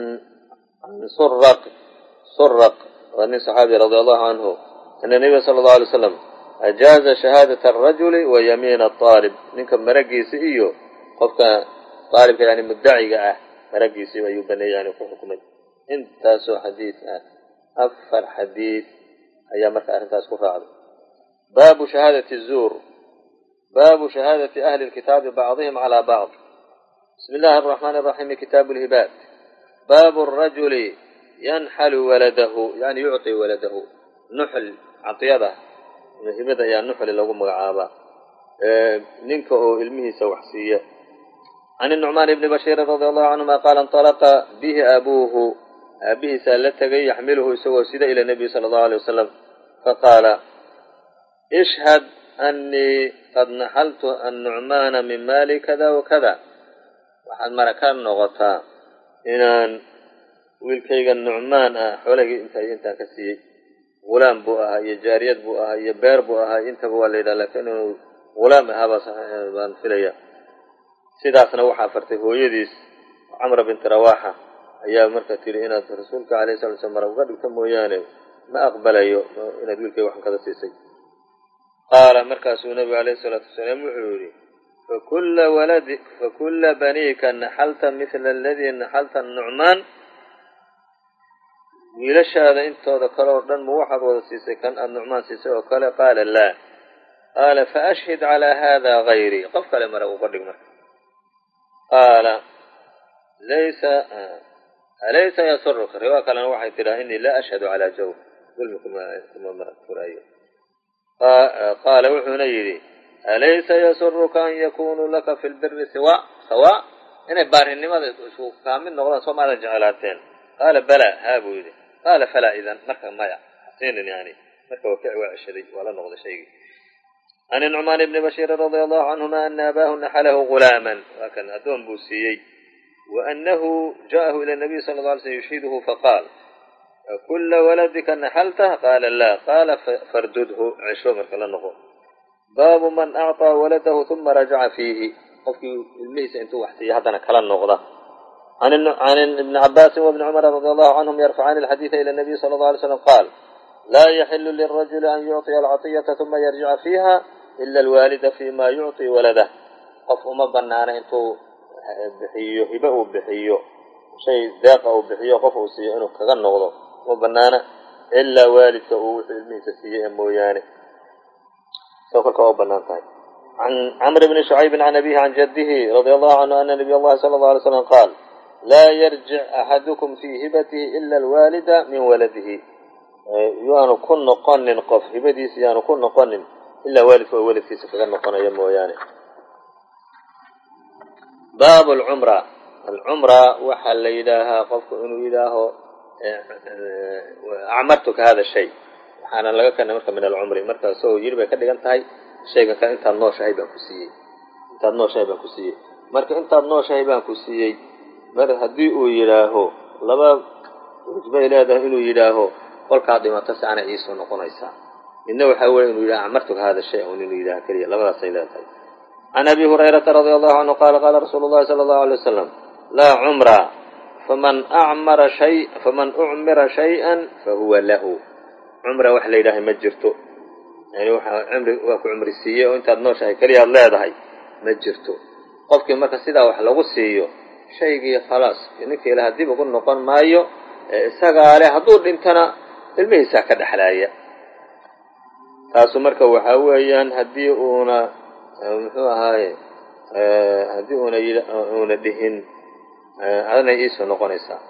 suraq suraq waa nin saxaabi radi allahu canhu ana nabiya sala allahu alay wasalam ajaaza shahaadata arajuli wa yamiina aalib ninka maragiisi iyo qofka aalibka yani muddaciga ah maragiisii ayuu baneeyey yani ku xukumay. intaasoo xadiid ah afar xadiid ayaa marka arrintaas ku raacday. baabu shahaadati zuur baabu shahaadati ahli lkitaabi bacdihim calaa bacd bismi illaahi araxmaani araxiim kitaabu lhibaat baabu rajuli yanxalu waladahu yani yucطi waladahu nuxl cadiyada hibada ayaa nuxli lagu magacaabaa ninka oo ilmihiisa wax siiya. can الnucmaan bni bashiirin radi allahu canhuma qaala اnطalaqa bihi abuuhu aabihiisaa la tegay yaxmiluhu isagoo sida ila nebiy sala allahu alay wasalam faqaala ishhad annii qad naxaltu annucmaana min maali kada wakada waxaad mara ka noqotaa inaan wiilkayga nucmaan ah xoolahayga inta intaan ka siiyey gulaam buu ahaa iyo jaariyad buu ahaa iyo beer buu ahaa intaba waa la yidhaha lakin inuu gulaam ahaabaa baan filaya. sidaasna waxaa fartay hooyadiis camra binti rawaaxa ayaa marka tidhi inaad rasuulka alayhi salatu slam marag uga dhigto mooyaane ma aqbalayo inaad wiilkayga waxan kada siisay. qaala markaasuu nabigu alayhi salaatu wasalaam wuxuu yidhi fakulla waladi fakulla baniika naxalta mithla aladii naxalta nucmaan wiilashaada intooda kale oo dhan ma waxaad wada siisay kan aada nucmaan siisay oo kale qaala laa qaala faashhid calaa hada gayrii qof kale marag uga dhig marka qaala laysa alaysa yasuruka riwaa kalena waxay tidhaha inii laa ashhadu calaa jawr dulmi kuma kuma marag furaayo. qaala wuxuuna yidhi alaysa yasuruka an yakunuu laka fi lbiri siwa sawa inay baarinimada isku kaamid noqdaan soo maadan jecelaateen qaala bala haa buu yidhi qaala falaa idan marka maya hasiinin yani marka wakici waa ceshaday waa la noqday shaygii. can nucmaan bni bashiirin radia allahu canhuma ana abaahu naxalahu gulaaman waa kan addoon buu siiyey وأنه جاءه إلى النبي صلى الله عليه وسلم يشهده فقال كل ولدك نحلته قال لا قال فاردده عشو marka la noqo baabu man أعطىa waladahu ثuma rajaca fiihi qofkii ilmihiisa intuu wax siiya haddana kala noqda عن ابن عباس وابن عمر رضي الله عنهم يرفعان الحديث إلى النبي صلى الله عليه وسلم قال لا يحل للرجل أن يعطي العطية ثم يرجع فيها إلا الوالد فيما يعطي ولده qof uma banaana intuu bixiyo hiba uu bixiyo shay deeqa uu bixiyo qof uu siiyo inuu kaga noqdo uma banaana ilaa waalidka uu wuxuu ilmihiisa siiyey mooyaane soo kolka waa banaan tahay عن عمرو بن شعيب عن أبيه عن جده رضي الله عنه أن نبي الله صلى الله عليه وسلم قال لا يرجع أحدكم في هبته إلا الوالد من ولده yaanu ku noqonin qof hibadiisa yaanu ku noqonin ilaa waalidka oo waalidkiisa kaga noqonayo mooyaane baabu alcumra alcumra waxaa la yidhaahaa qofku inuu yidhaaho acmartuka hada shay waxaana laga keenay marka min alcumri markaas oo yidhi bay ka dhigan tahay shaygan kale intaad nooshahay baan ku siiyey intaad nooshahay baan ku siiyey marka intaad nooshahay baan ku siiyey mar haddii uu yidhaaho laba rutbay leedahay inuu yidhaaho qolkaa dhimato si ana iisoo noqonaysaa midna waxaa weeye inuu yidhaha acmartuka hada shay un inuu yidhaha keliya labadaasay leedahay can abi hurayrata radia allahu canhu qaala qaala rasuulu llahi sala allahu alay wasalam laa cumra faman acmara shay faman ucmira shay-an fahuwa lahu cumra wax la yidhaahay ma jirto yani waxaa cumri waa ku cumri siiyey oo intaad nooshahay keliyaad leedahay ma jirto qofkii marka sidaa wax lagu siiyo shaygii khalaas ninkii ilaha dib ugu noqon maayo isagaa leh hadduu dhintana ilmihiisaa ka dhexlaaya taasu marka waxaa weeyaan haddii uuna muxuu ahaaye haddii una yidh uuna dhihin adanay iisoo noqonaysaa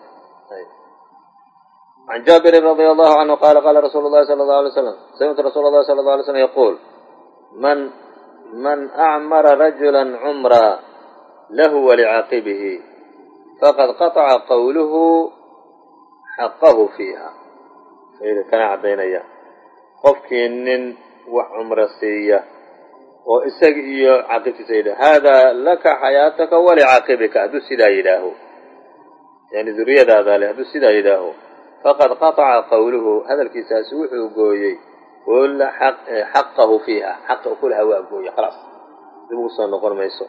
can jaabirin radia allahu canhu qaala qaala rasuulu llahi sala allahu alay slam samictu rasuula llahi sala allahu alay slam yaquul man man acmara rajulan cumra lahu walicaaqibihi faqad qataca qawluhu xaqahu fiiha kana caddaynaya qofkii nin wax cumro siiya oo isaga iyo caaqibtiisa yidhaho haadaa laka xayaataka walicaaqibika hadduu sidaa yidhaaho yani duriyadaada leh hadduu sidaa yidhaaho faqad qataca qawluhu hadalkiisaasi wuxuu gooyey wala xaqahu fiiha xaqa kulaha waa gooyey khalaas dib ugu soo noqon mayso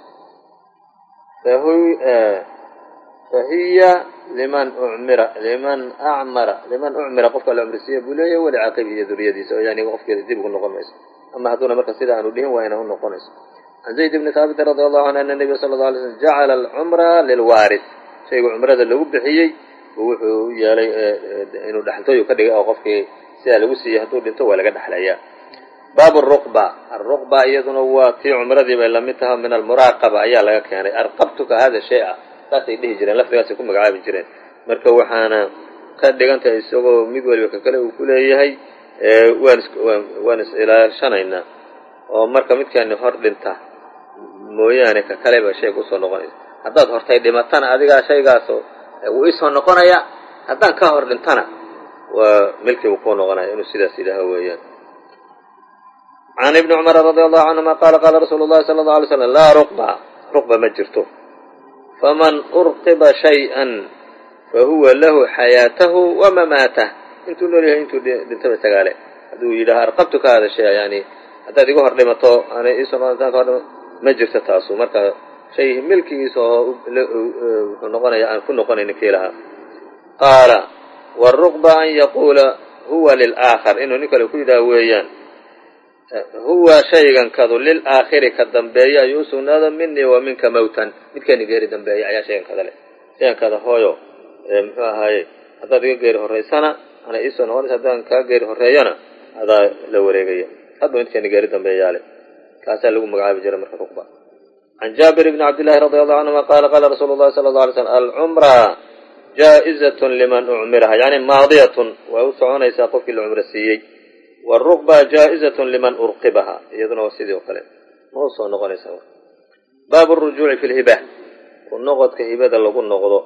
fahiya liman umira liman acmara liman ucmira qofka la cumrisiiya buu leeyahy walicaaqibihi iyo duriyadiisa oo yani qofkeeda dib ugu noqon mayso ama hadduuna marka sida aanu dhihin waa ina u noqonayso can zayd bni haabitin radi allahu canhu ana nabiya sala alla alay slm jacala alcumra lilwaaris shayga cumrada lagu bixiyey wuxuu yeelay inuu dhexaltooyu ka dhigay oo qofkii sidaa lagu siiyey hadduu dhinto waa laga dhexlayaa baabu aruqba aruqba iyaduna waa tii cumradii bay lamid taha min almuraaqaba ayaa laga keenay arqabtuka hada shay a saasay dhihi jireen lafdigaasay ku magacaabi jireen marka waxaana ka dhigantahay isagoo mid waliba ka kale uu ku leeyahay waan waan is-ilaashanaynaa oo marka midkaani hor dhinta mooyaane ka kaleba shayga usoo noqonaysa haddaad hortay dhimatana adigaa shaygaas wuu isoo noqonaya haddaan ka hor dhintana waa milkii buu kuu noqonaya inuu sidaas yidhaaho weeyaan can ibni cumara radi allahu canhuma qaala qaala rasuulu llahi sala allau alay slam laa ruqba ruqba ma jirto faman urqiba shay-an fahuwa lahu xayaatahu wamamaatah intuu nool yahay intuu dhintaba isagaa le hadduu yidhaha arqabtuka hada shay yani haddaad iga hor dhimato ana iisoo noqontaan ka hor dhima ma jirto taasu marka shay milkigiisa oo wuxuu noqonaya aan ku noqonaynin kii lahaa qaala wاruqba an yaquula huwa lilaakhar inuu nin kale ku yidhaha weeyaan huwa shaygan kadu lilaakhiri ka dambeeya ayuu usugnaado minii wa minka mawtan midkeeni geeri dambeeya ayaa shaygan kada leh shaygan kada hooyo muxuu ahaaye haddaad iga geeri horeysana ana iisoo noqonaysa haddaan kaa geeri horeeyana adaa la wareegaya hadba midkeeni geeri dambeeyaa leh kaasaa lagu magacaabi jiray marka ruqba can jaabir bni cabdillahi radi allahu canhuma qaala qaala rasuulu llahi sala allau alay slam alcumra jaa-izatun liman ucmiraha yani maadiyatun waa u soconaysaa qofkii la cumro siiyey wاruqba jaa-izatun liman urqibaha iyaduna waa sidii o kale ma u soo noqonaysaa baabu rujuuci fi lhiba ku noqodka hibada lagu noqdo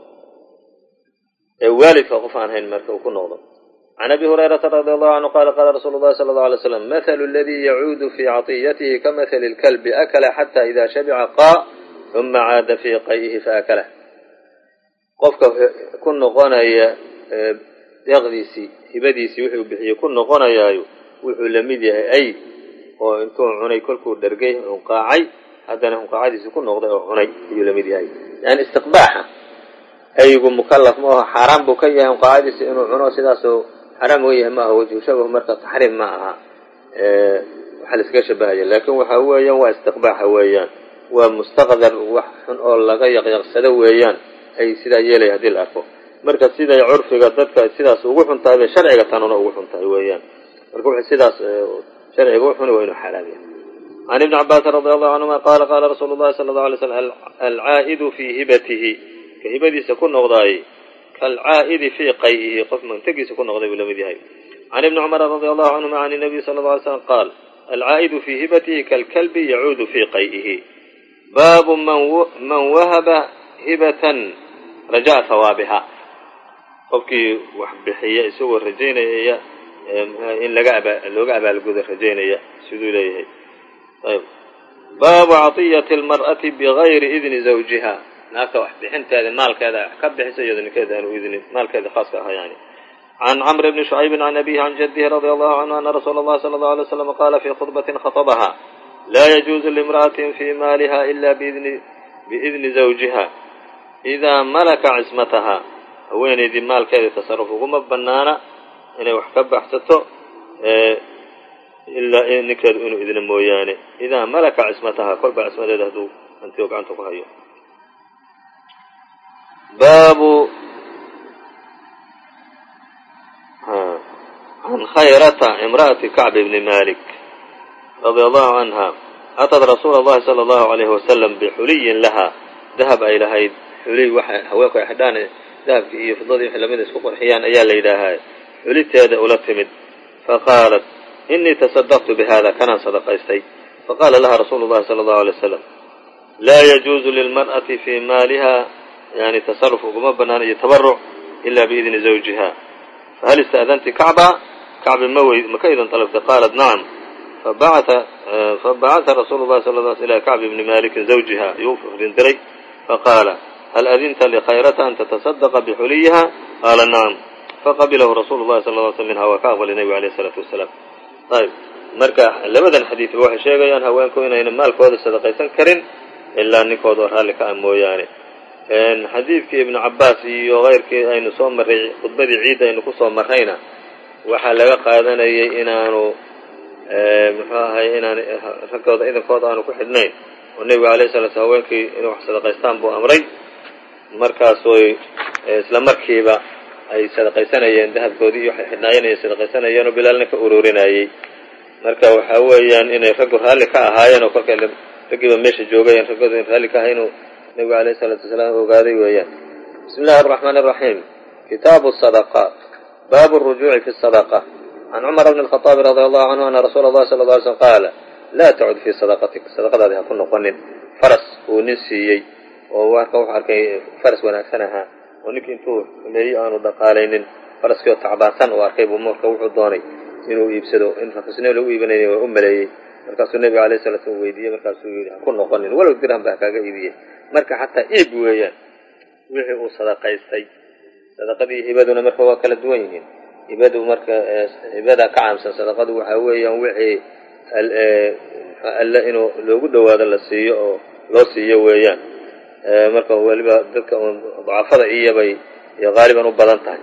ee waalidka qof aan hayn marka uu ku noqdo can abi hurayrata radi allahu canhu qaala qaala rasuulu llahi sala allau alay slam mathalu aladii yacuudu fii caطiyatihi kamahali اlkalbi akala xata ida shabica qaa uma caada fii qay'ihi faakalah qofka ku noqonaya deeqdiisii hibadiisii wuxuu bixiyey ku noqonayaayo wuxuu la mid yahay ay oo intuu cunay kolkuu dhargay hunqaacay haddana hunqaacadiisii ku noqday oo cunay ayuu la mid yahay yani istiqbaaxa aygu mukallaf ma aha xaaraan buu ka yahay hunqaacadiisii inuu cuno sidaasoo xaraam uga yahay ma aha wajhu shabah marka taxriim ma aha waxaa la iskaga shabahaya laakin waxa weeyaan waa istiqbaaxa weeyaan waa mustaqdar wax xun oo laga yaqyaqsado weeyaan ay sidaa yeelaya haddii la arko marka siday curfiga dadka sidaas ugu xuntahay bay sharciga tanuna ugu xuntahay weeyaan marka wuxuu sidaas sharciga u xuni waa inuu xalaal yahay can ibni cabaasin radi allahu canhuma qaala qaala rasuulu llahi sala allahu alay slam alcaa'idu fii hibatihi ka hibadiisa ku noqdaayey kaalcaa'idi fii qay'ihi qof mantagiisa ku noqday buu lamid yahay can ibni cumara radi allahu canhuma can nabiy sala alla alay slam qaal alcaa'idu fii hibatihi kaalkalbi yacuudu fii qay'ihi baabu man wahaba hibatan raja'a hawaabiha qofkii wax bixiya isagoo rajaynaya in laga looga abaalgudo rajaynaya siduu leeyahay ayb baabu caطiyati almar'ati bigayri idni zawjiha naagta wax bixinteeda maalkeeda ka bixisa iyado ninkeeda aanu idnin maalkeeda khaaska aha yani can camr bni shucayb can abihi can jadihi radi allahu canhu ana rasuula اllahi sala allahu alay slam qaala fii khudbatin khatabaha laa yajuuzu limra'atin fii maaliha ila biidni zawjiha idaa malaka cismataha haweenaydii maalkeeda tasarruf uguma banaana inay wax ka baxsato ilaa ninkeedu inuu idna mooyaane idaa malaka cismataha kolba cismadeeda hadduu hantiyo gacanta ku hayo baabu can khayrata imra'ati kacb bni malik radia allahu canha atad rasuula allahi sala allahu alayhi wasalam bixuliyin laha dahab ay lahayd xuliy waxa haweenku ay xidhaan dahabkii iyo fidadii wixii lamida isku qurxiyaan ayaa la yidhaahaa xuliteeda ula timid faqaalat inii tasadaqtu bihada kanaan sadaqaystay faqaala laha rasuulu llahi sala allahu alay wasalam laa yajuuzu lilmar'ati fii maaliha yani tasarruf uguma banaana iyo tabaruc ila biidni zawjiha fahal ista'danti kacba kacbi ma wey maka idan dalabtay qaalat nacam fabacata rasuulu llahi sala l ila kacbi bni malikin zawjiha ayuu rindiray faqaala hal adinta likhayrata an tatasadaqa bixuliyiha qaala nacam faqabilahu rasuulu llahi sala l sl minha waa ka aqbalay nebigu alayh isalaatu wasalaam ayb marka labadan xadiidba waxay sheegayaan haweenku inayna maalkooda sadaqaysan karin ilaa ninkooda oo raalli ka ah mooyaane xadiidkii ibnu cabbaas iyo keyrkii aynu soo marray khudbadii ciidda aynu kusoo marrayna waxaa laga qaadanayay inaanu muxuu ahay inaan raggooda idankooda aanu ku xidhnayn oo nebigu alayh sala sl haweenkii inay wax sadaqaystaan buu amray markaas way isla markiiba ay sadaqaysanayeen dahabkoodii iyo waxay xidhnaayeen ay sadaqaysanayeen oo bilaalna ka ururinayey marka waxa weeyaan inay raggu raalli ka ahaayeen oo kolkay raggiiba meesha joogayeen raggooda in raalli ka ahay inuu nebigu alayhi salaatu wasalaam ogaaday weeyaan bismi illahi araxmaani araxiim kitaabu sadaqaat baabu rujuuci fi sadaqa can cumar bni alkhaaabi radia allahu canhu ana rasuula allahi sala alla alay slm qaala laa tacud fii sadaqatik sadaqadaadi ha ku noqonin faras uu nin siiyey oo warka wuxuu arkay faras wanaagsan ahaa oo ninkii intuu xumeeyey aanu dhaqaalaynin faraskii oo tacbaansan uu arkay buu marka wuxuu doonay inuu iibsado in raisnimo lagu iibinayay waa u maleeyey markaasuu nebiga alayh salatu slam weydiiyey markaasuu yidhi ha ku noqonin walow dirham ba ha kaaga iibiyey marka xataa iib weeyaan wixii uu sadaqaystay sadaqadii hibaduna marka waa kala duwan yihiin hibadu marka hibada ka caamsan sadaqadu waxaa weeyaan wixii alle inuu loogu dhowaado la siiyo oo loo siiyo weeyaan marka weliba dadka dacafada iyobay iyo qaaliban u badan tahay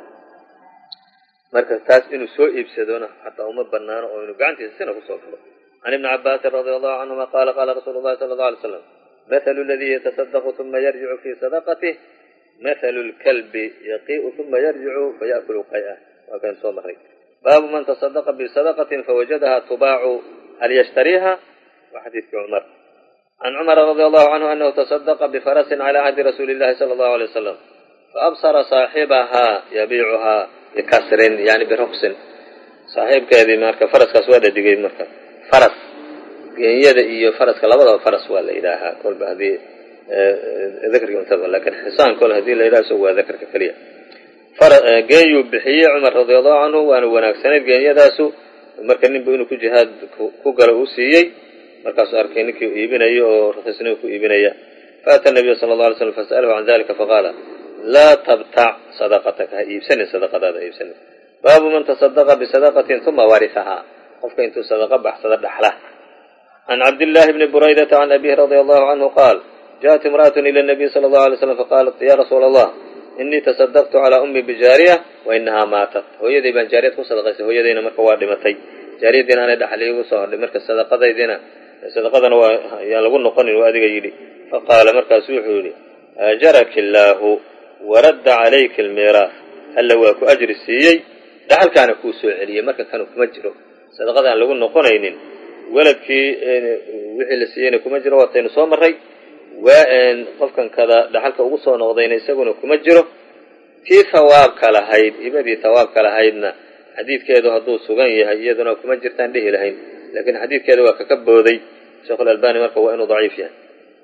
marka taas inuu soo iibsadona xataa uma banaano oo inuu gacantiisa sina kusoo galo can ibni cabaasin radia allahu canhuma qaala qaala rasuulu llahi sala allau alay slam mathalu ladii yatasadaqu uma yarjicu fii sadaqatih mathalu lkalbi yaqii'u uma yarjicu faya'kulu qay'ah waa kan soo maray baabu man tasadaqa bisadaqatin fawajadaha tubaacu hal yashtariiha waa xadiidkii cumar can cumara radia allahu canhu anahu tasadaqa bifarasin calaa cahdi rasuuli llahi sala allahu alay wasalam faabsara saaxibahaa yabiicuhaa bikasrin yani biruksin saaxiibkeedii marka faraskaas waa dhadigay marka faras geenyada iyo faraska labadaba faras waa la yidhaahaa kolba haddii dakrka untaba lakin xisaan kole hadii la yidhaha isagu waa dakrka keliya geenyuu bixiyey cumar radia allahu canhu waana wanaagsanayd geenyadaasu marka ninbu inuu ku jihaad ku galo uu siiyey markaasuu arkay ninkii iibinayo oo rakiisnimo ku iibinaya faata nabiya sala alla alay slam fasa'alahu can dalika faqaala laa tabtac sadaqataka ha iibsanin sadaqadaada ha iibsanin. baabu man tasadaqa bisadaqatin uma warihahaa qofka intuu sadaqa baxsada dhaxla. can cabdillaahi bni buraydata can abihi radia allahu canhu qaal jaءat imra'atun ila nabiy sala allahu alay slam faqaalat ya rasuula allah inii tasadaqtu calaa ummi bijaariya wa inahaa maatat. hooyaday baan jaariyad ku sadaqaysay, hooyadayna marka waa dhimatay, jaariyadiina aanay dhaxli igu soo hodhay, marka sadaqadaydiina sadaqadana waa yaan lagu noqonin waa adiga yidhi. faqaala markaasu wuxuu yidhi ajaraki illaahu waradda calayki almiiraas, alla waa ku ajri siiyey dhaxalkaana kuu soo celiyey. marka kanu kuma jiro, sadaqada aan lagu noqonaynin, weladkii wixii la siiyeyna kuma jiro, waataynu soo marray. waa qofkan kada dhaxalka ugu soo noqdayna isaguna kuma jiro. tii hawaabka lahayd, hibadii hawaabka lahaydna xadiidkeedu hadduu sugan yahay iyaduna kuma jirtaan dhihi lahayn, laakiin xadiidkeeda waa kaka booday sheekhulalbani, marka waa inuu daciif yahay.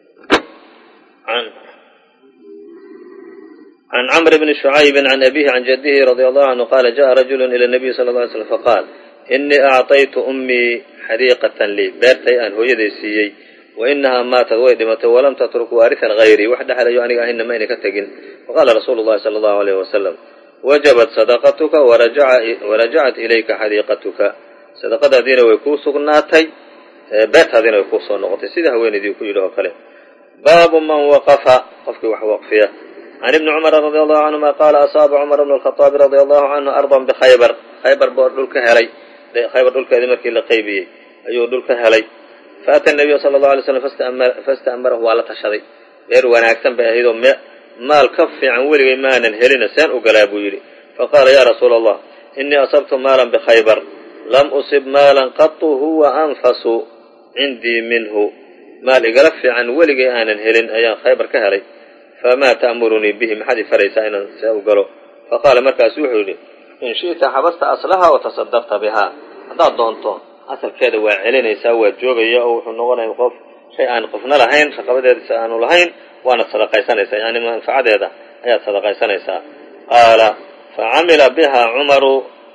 can camr bni shucaybi can abihi can jaddihi radia allahu canhu qaala jaءa rajulu ila nabiyi sala lla alay slam faqaal inii acطaytu ummii xadiiqatan lii, beertay aan hooyaday siiyey, wa inahaa maatad way dhimatay, walam tatruk waarihan hayrii, wax dhexlayo aniga ahayna ma ayna ka tegin. faqaala rasuulu llahi sala allahu alayh wasalam wajabat sadaqatuka warajacat ilayka xadiiqatuka, sadaqadaadiina way kuu sugnaatay, beertaadiina way kuu soo noqotay, sida haweenaydii ku yidhi oo kale. baabu man waqafa qofkii wax waqfiya. can ibni cumara radia allahu canhuma qaala asaaba cumar bnu alkhaaabi radia allahu canhu ardan bikhaybar, khaybar boo dhul ka helay, khaybar dhulkeedii markii la qaybiyey ayuu dhul ka helay. faata nabiya sala allahu alay slam fasta'marahu, waa la tashaday, beer wanaagsan bay ahayd oo maal ka fiican weligay maanan helina seen u galaa buu yidhi. faqaala ya rasuula allah inii asabtu maalan bikhaybar lam usib maalan qatu huwa anfasu cindii minhu, maal igala fiican weligay aanan helin ayaan khaybar ka helay, famaa ta'murunii bihi, maxaad i faraysaa inaan see u galo. faqaala markaasu wuxuu yidhi in shi'ta xabasta aslaha watasadaqta bihaa, haddaad doonto asalkeeda waa celinaysaa, waa joogaya oo wuxuu noqonaya qof shay aan qofna lahayn, raqabadeedisa aanu lahayn, waana sadaqaysanaysaa, yani manfacadeeda ayaad sadaqaysanaysaa. qaala facamila biha cumaru,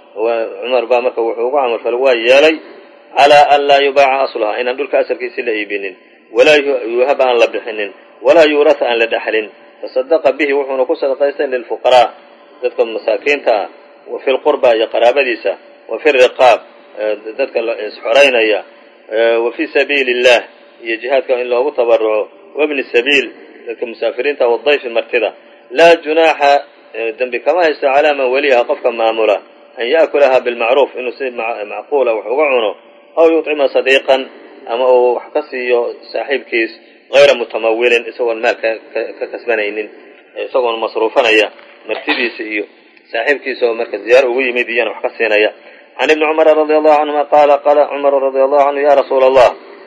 cumar baa marka wuxuu ugu camal falay, waa yeelay calaa an laa yubaaca asluhaa, inaan dhulka asalkiisii la iibinin, walaa yuhaba aan la bixinin, walaa yuurasa aan la dhexlin. fasadaqa bihi wuxuuna ku sadaqaystay lilfuqaraa, dadka masaakiinta ah, wa fi lqurba iyo qaraabadiisa, wa fi riqaab dadka isxoraynaya, wa fii sabiili illah iyo jihaadka in loogu tabaruco, wabni sabiil dadka musaafiriinta, wadayfi martida. laa junaaxa dembi kama haysto calaa man waliyaha qofka maamula an yaakulahaa bilmacruuf, inuu si macquula wax uga cuno, aw yuطcima sadiiqan ama uu wax ka siiyo saaxiibkiis, hayra mutamawilin isagoon maal ka kasbanaynin, isagoon masruufanaya martidiisa iyo saaxiibkiisa oo marka ziyaaro ugu yimid iyana wax ka siinaya. can ibni cumara radia allahu canhuma qaala qaala cumar radia allahu canhu ya rasuula allah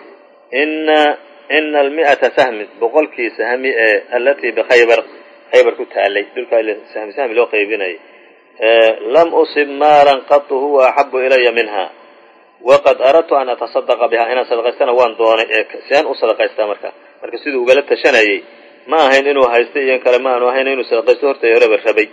ina ina almi'ata sahmin, boqolkii sahmi ee alatii bikhaybar, khaybar ku taalay, dhulkaa sahmi sahmi loo qaybinayay, lam usib maalan qatu huwa axabu ilaya minha waqad aradtu an atasadaqa biha, inaan sadaqaystana waan doonay, ee seen u sadaqaystaa marka marka siduu ugala tashanayay ma ahayn inuu haysta iyo kale ma aanu ahayn inuu sadaqaysto, horta horeba rabay.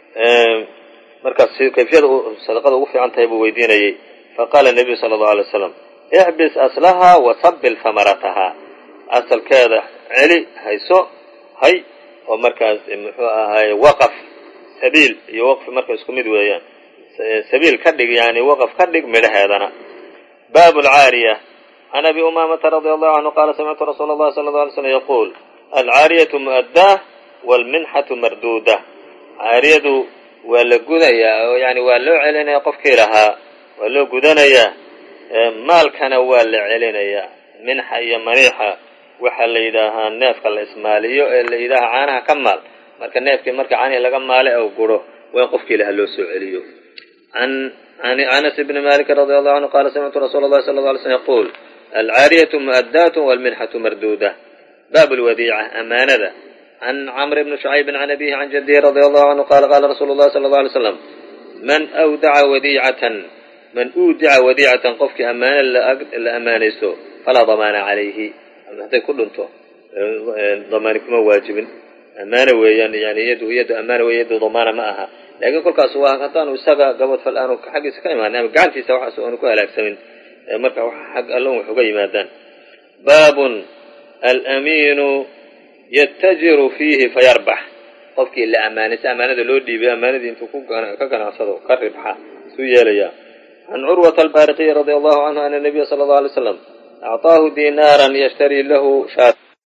markaas kayfiyada sadaqada ugu fiican tahay buu weydiinayey. faqaala nabiyu sala allahu alay wasalam ixbis aslaha wasabil hamarataha, asalkeeda celi hayso hay, oo markaas muxuu ahaay waqaf, sabiil iyo waqfi marka isku mid weeyaan, sabiil ka dhig yani waqaf ka dhig midhaheedana. baabu alcaariya. can abi umaamata radia allahu canhu qaala samictu rasuula allahi sala allahu alay slam yaquul alcaariyatu mu'addaah waalminxatu marduuda, caariyadu waa la gudayaa oo yani waa loo celinaya qofkii lahaa, waa loo gudanayaa, maalkana waa la celinayaa. minxa iyo maniixa waxaa la yidhaahaa neefka la ismaaliyo ee la yidhaaha caanaha ka maal, marka neefkii marka caanihi laga maale ou guro waa in qofkii lahaa loo soo celiyo. can anas bni malik radi allahu canhu qaala samictu rasuula allahi sala alla alay slm yaquul alcaariyatu mu'addaatu waalminxatu marduuda. baabu lwadiica, amaanada. can camr bni shucaybin can abihi can jaddihi radia allahu canhu qaala qaala rasuulu llahi sala allau alay slam man awdaca wadiicatan man uudica wadiicatan qofkii ammaano la ammaanaysto falaa damaana calayhi, hadday ku dhunto damaani kuma waajibin, ammaano weeyaan, yani iyadu iyadu ammaano wey, iyadu damaana ma aha. laakiin kolkaas waa haddaanu isaga gabadfal aanu xaggiisa ka imaanin ama gacantiisa waxaas aanu ku halaagsamin, marka xag alla wax uga yimaadaan. baabun alamiinu yatajiru fiihi fayarbax, qofkii la amaanaysa amaanada loo dhiibay amaanadii intuu ku ka ganacsado ka ribxa suu yeelaya can curwata albaariqiyi radia allahu canhu ana nabiya sala allahu alay slam acطaahu dinaaran yashtari lahu shaat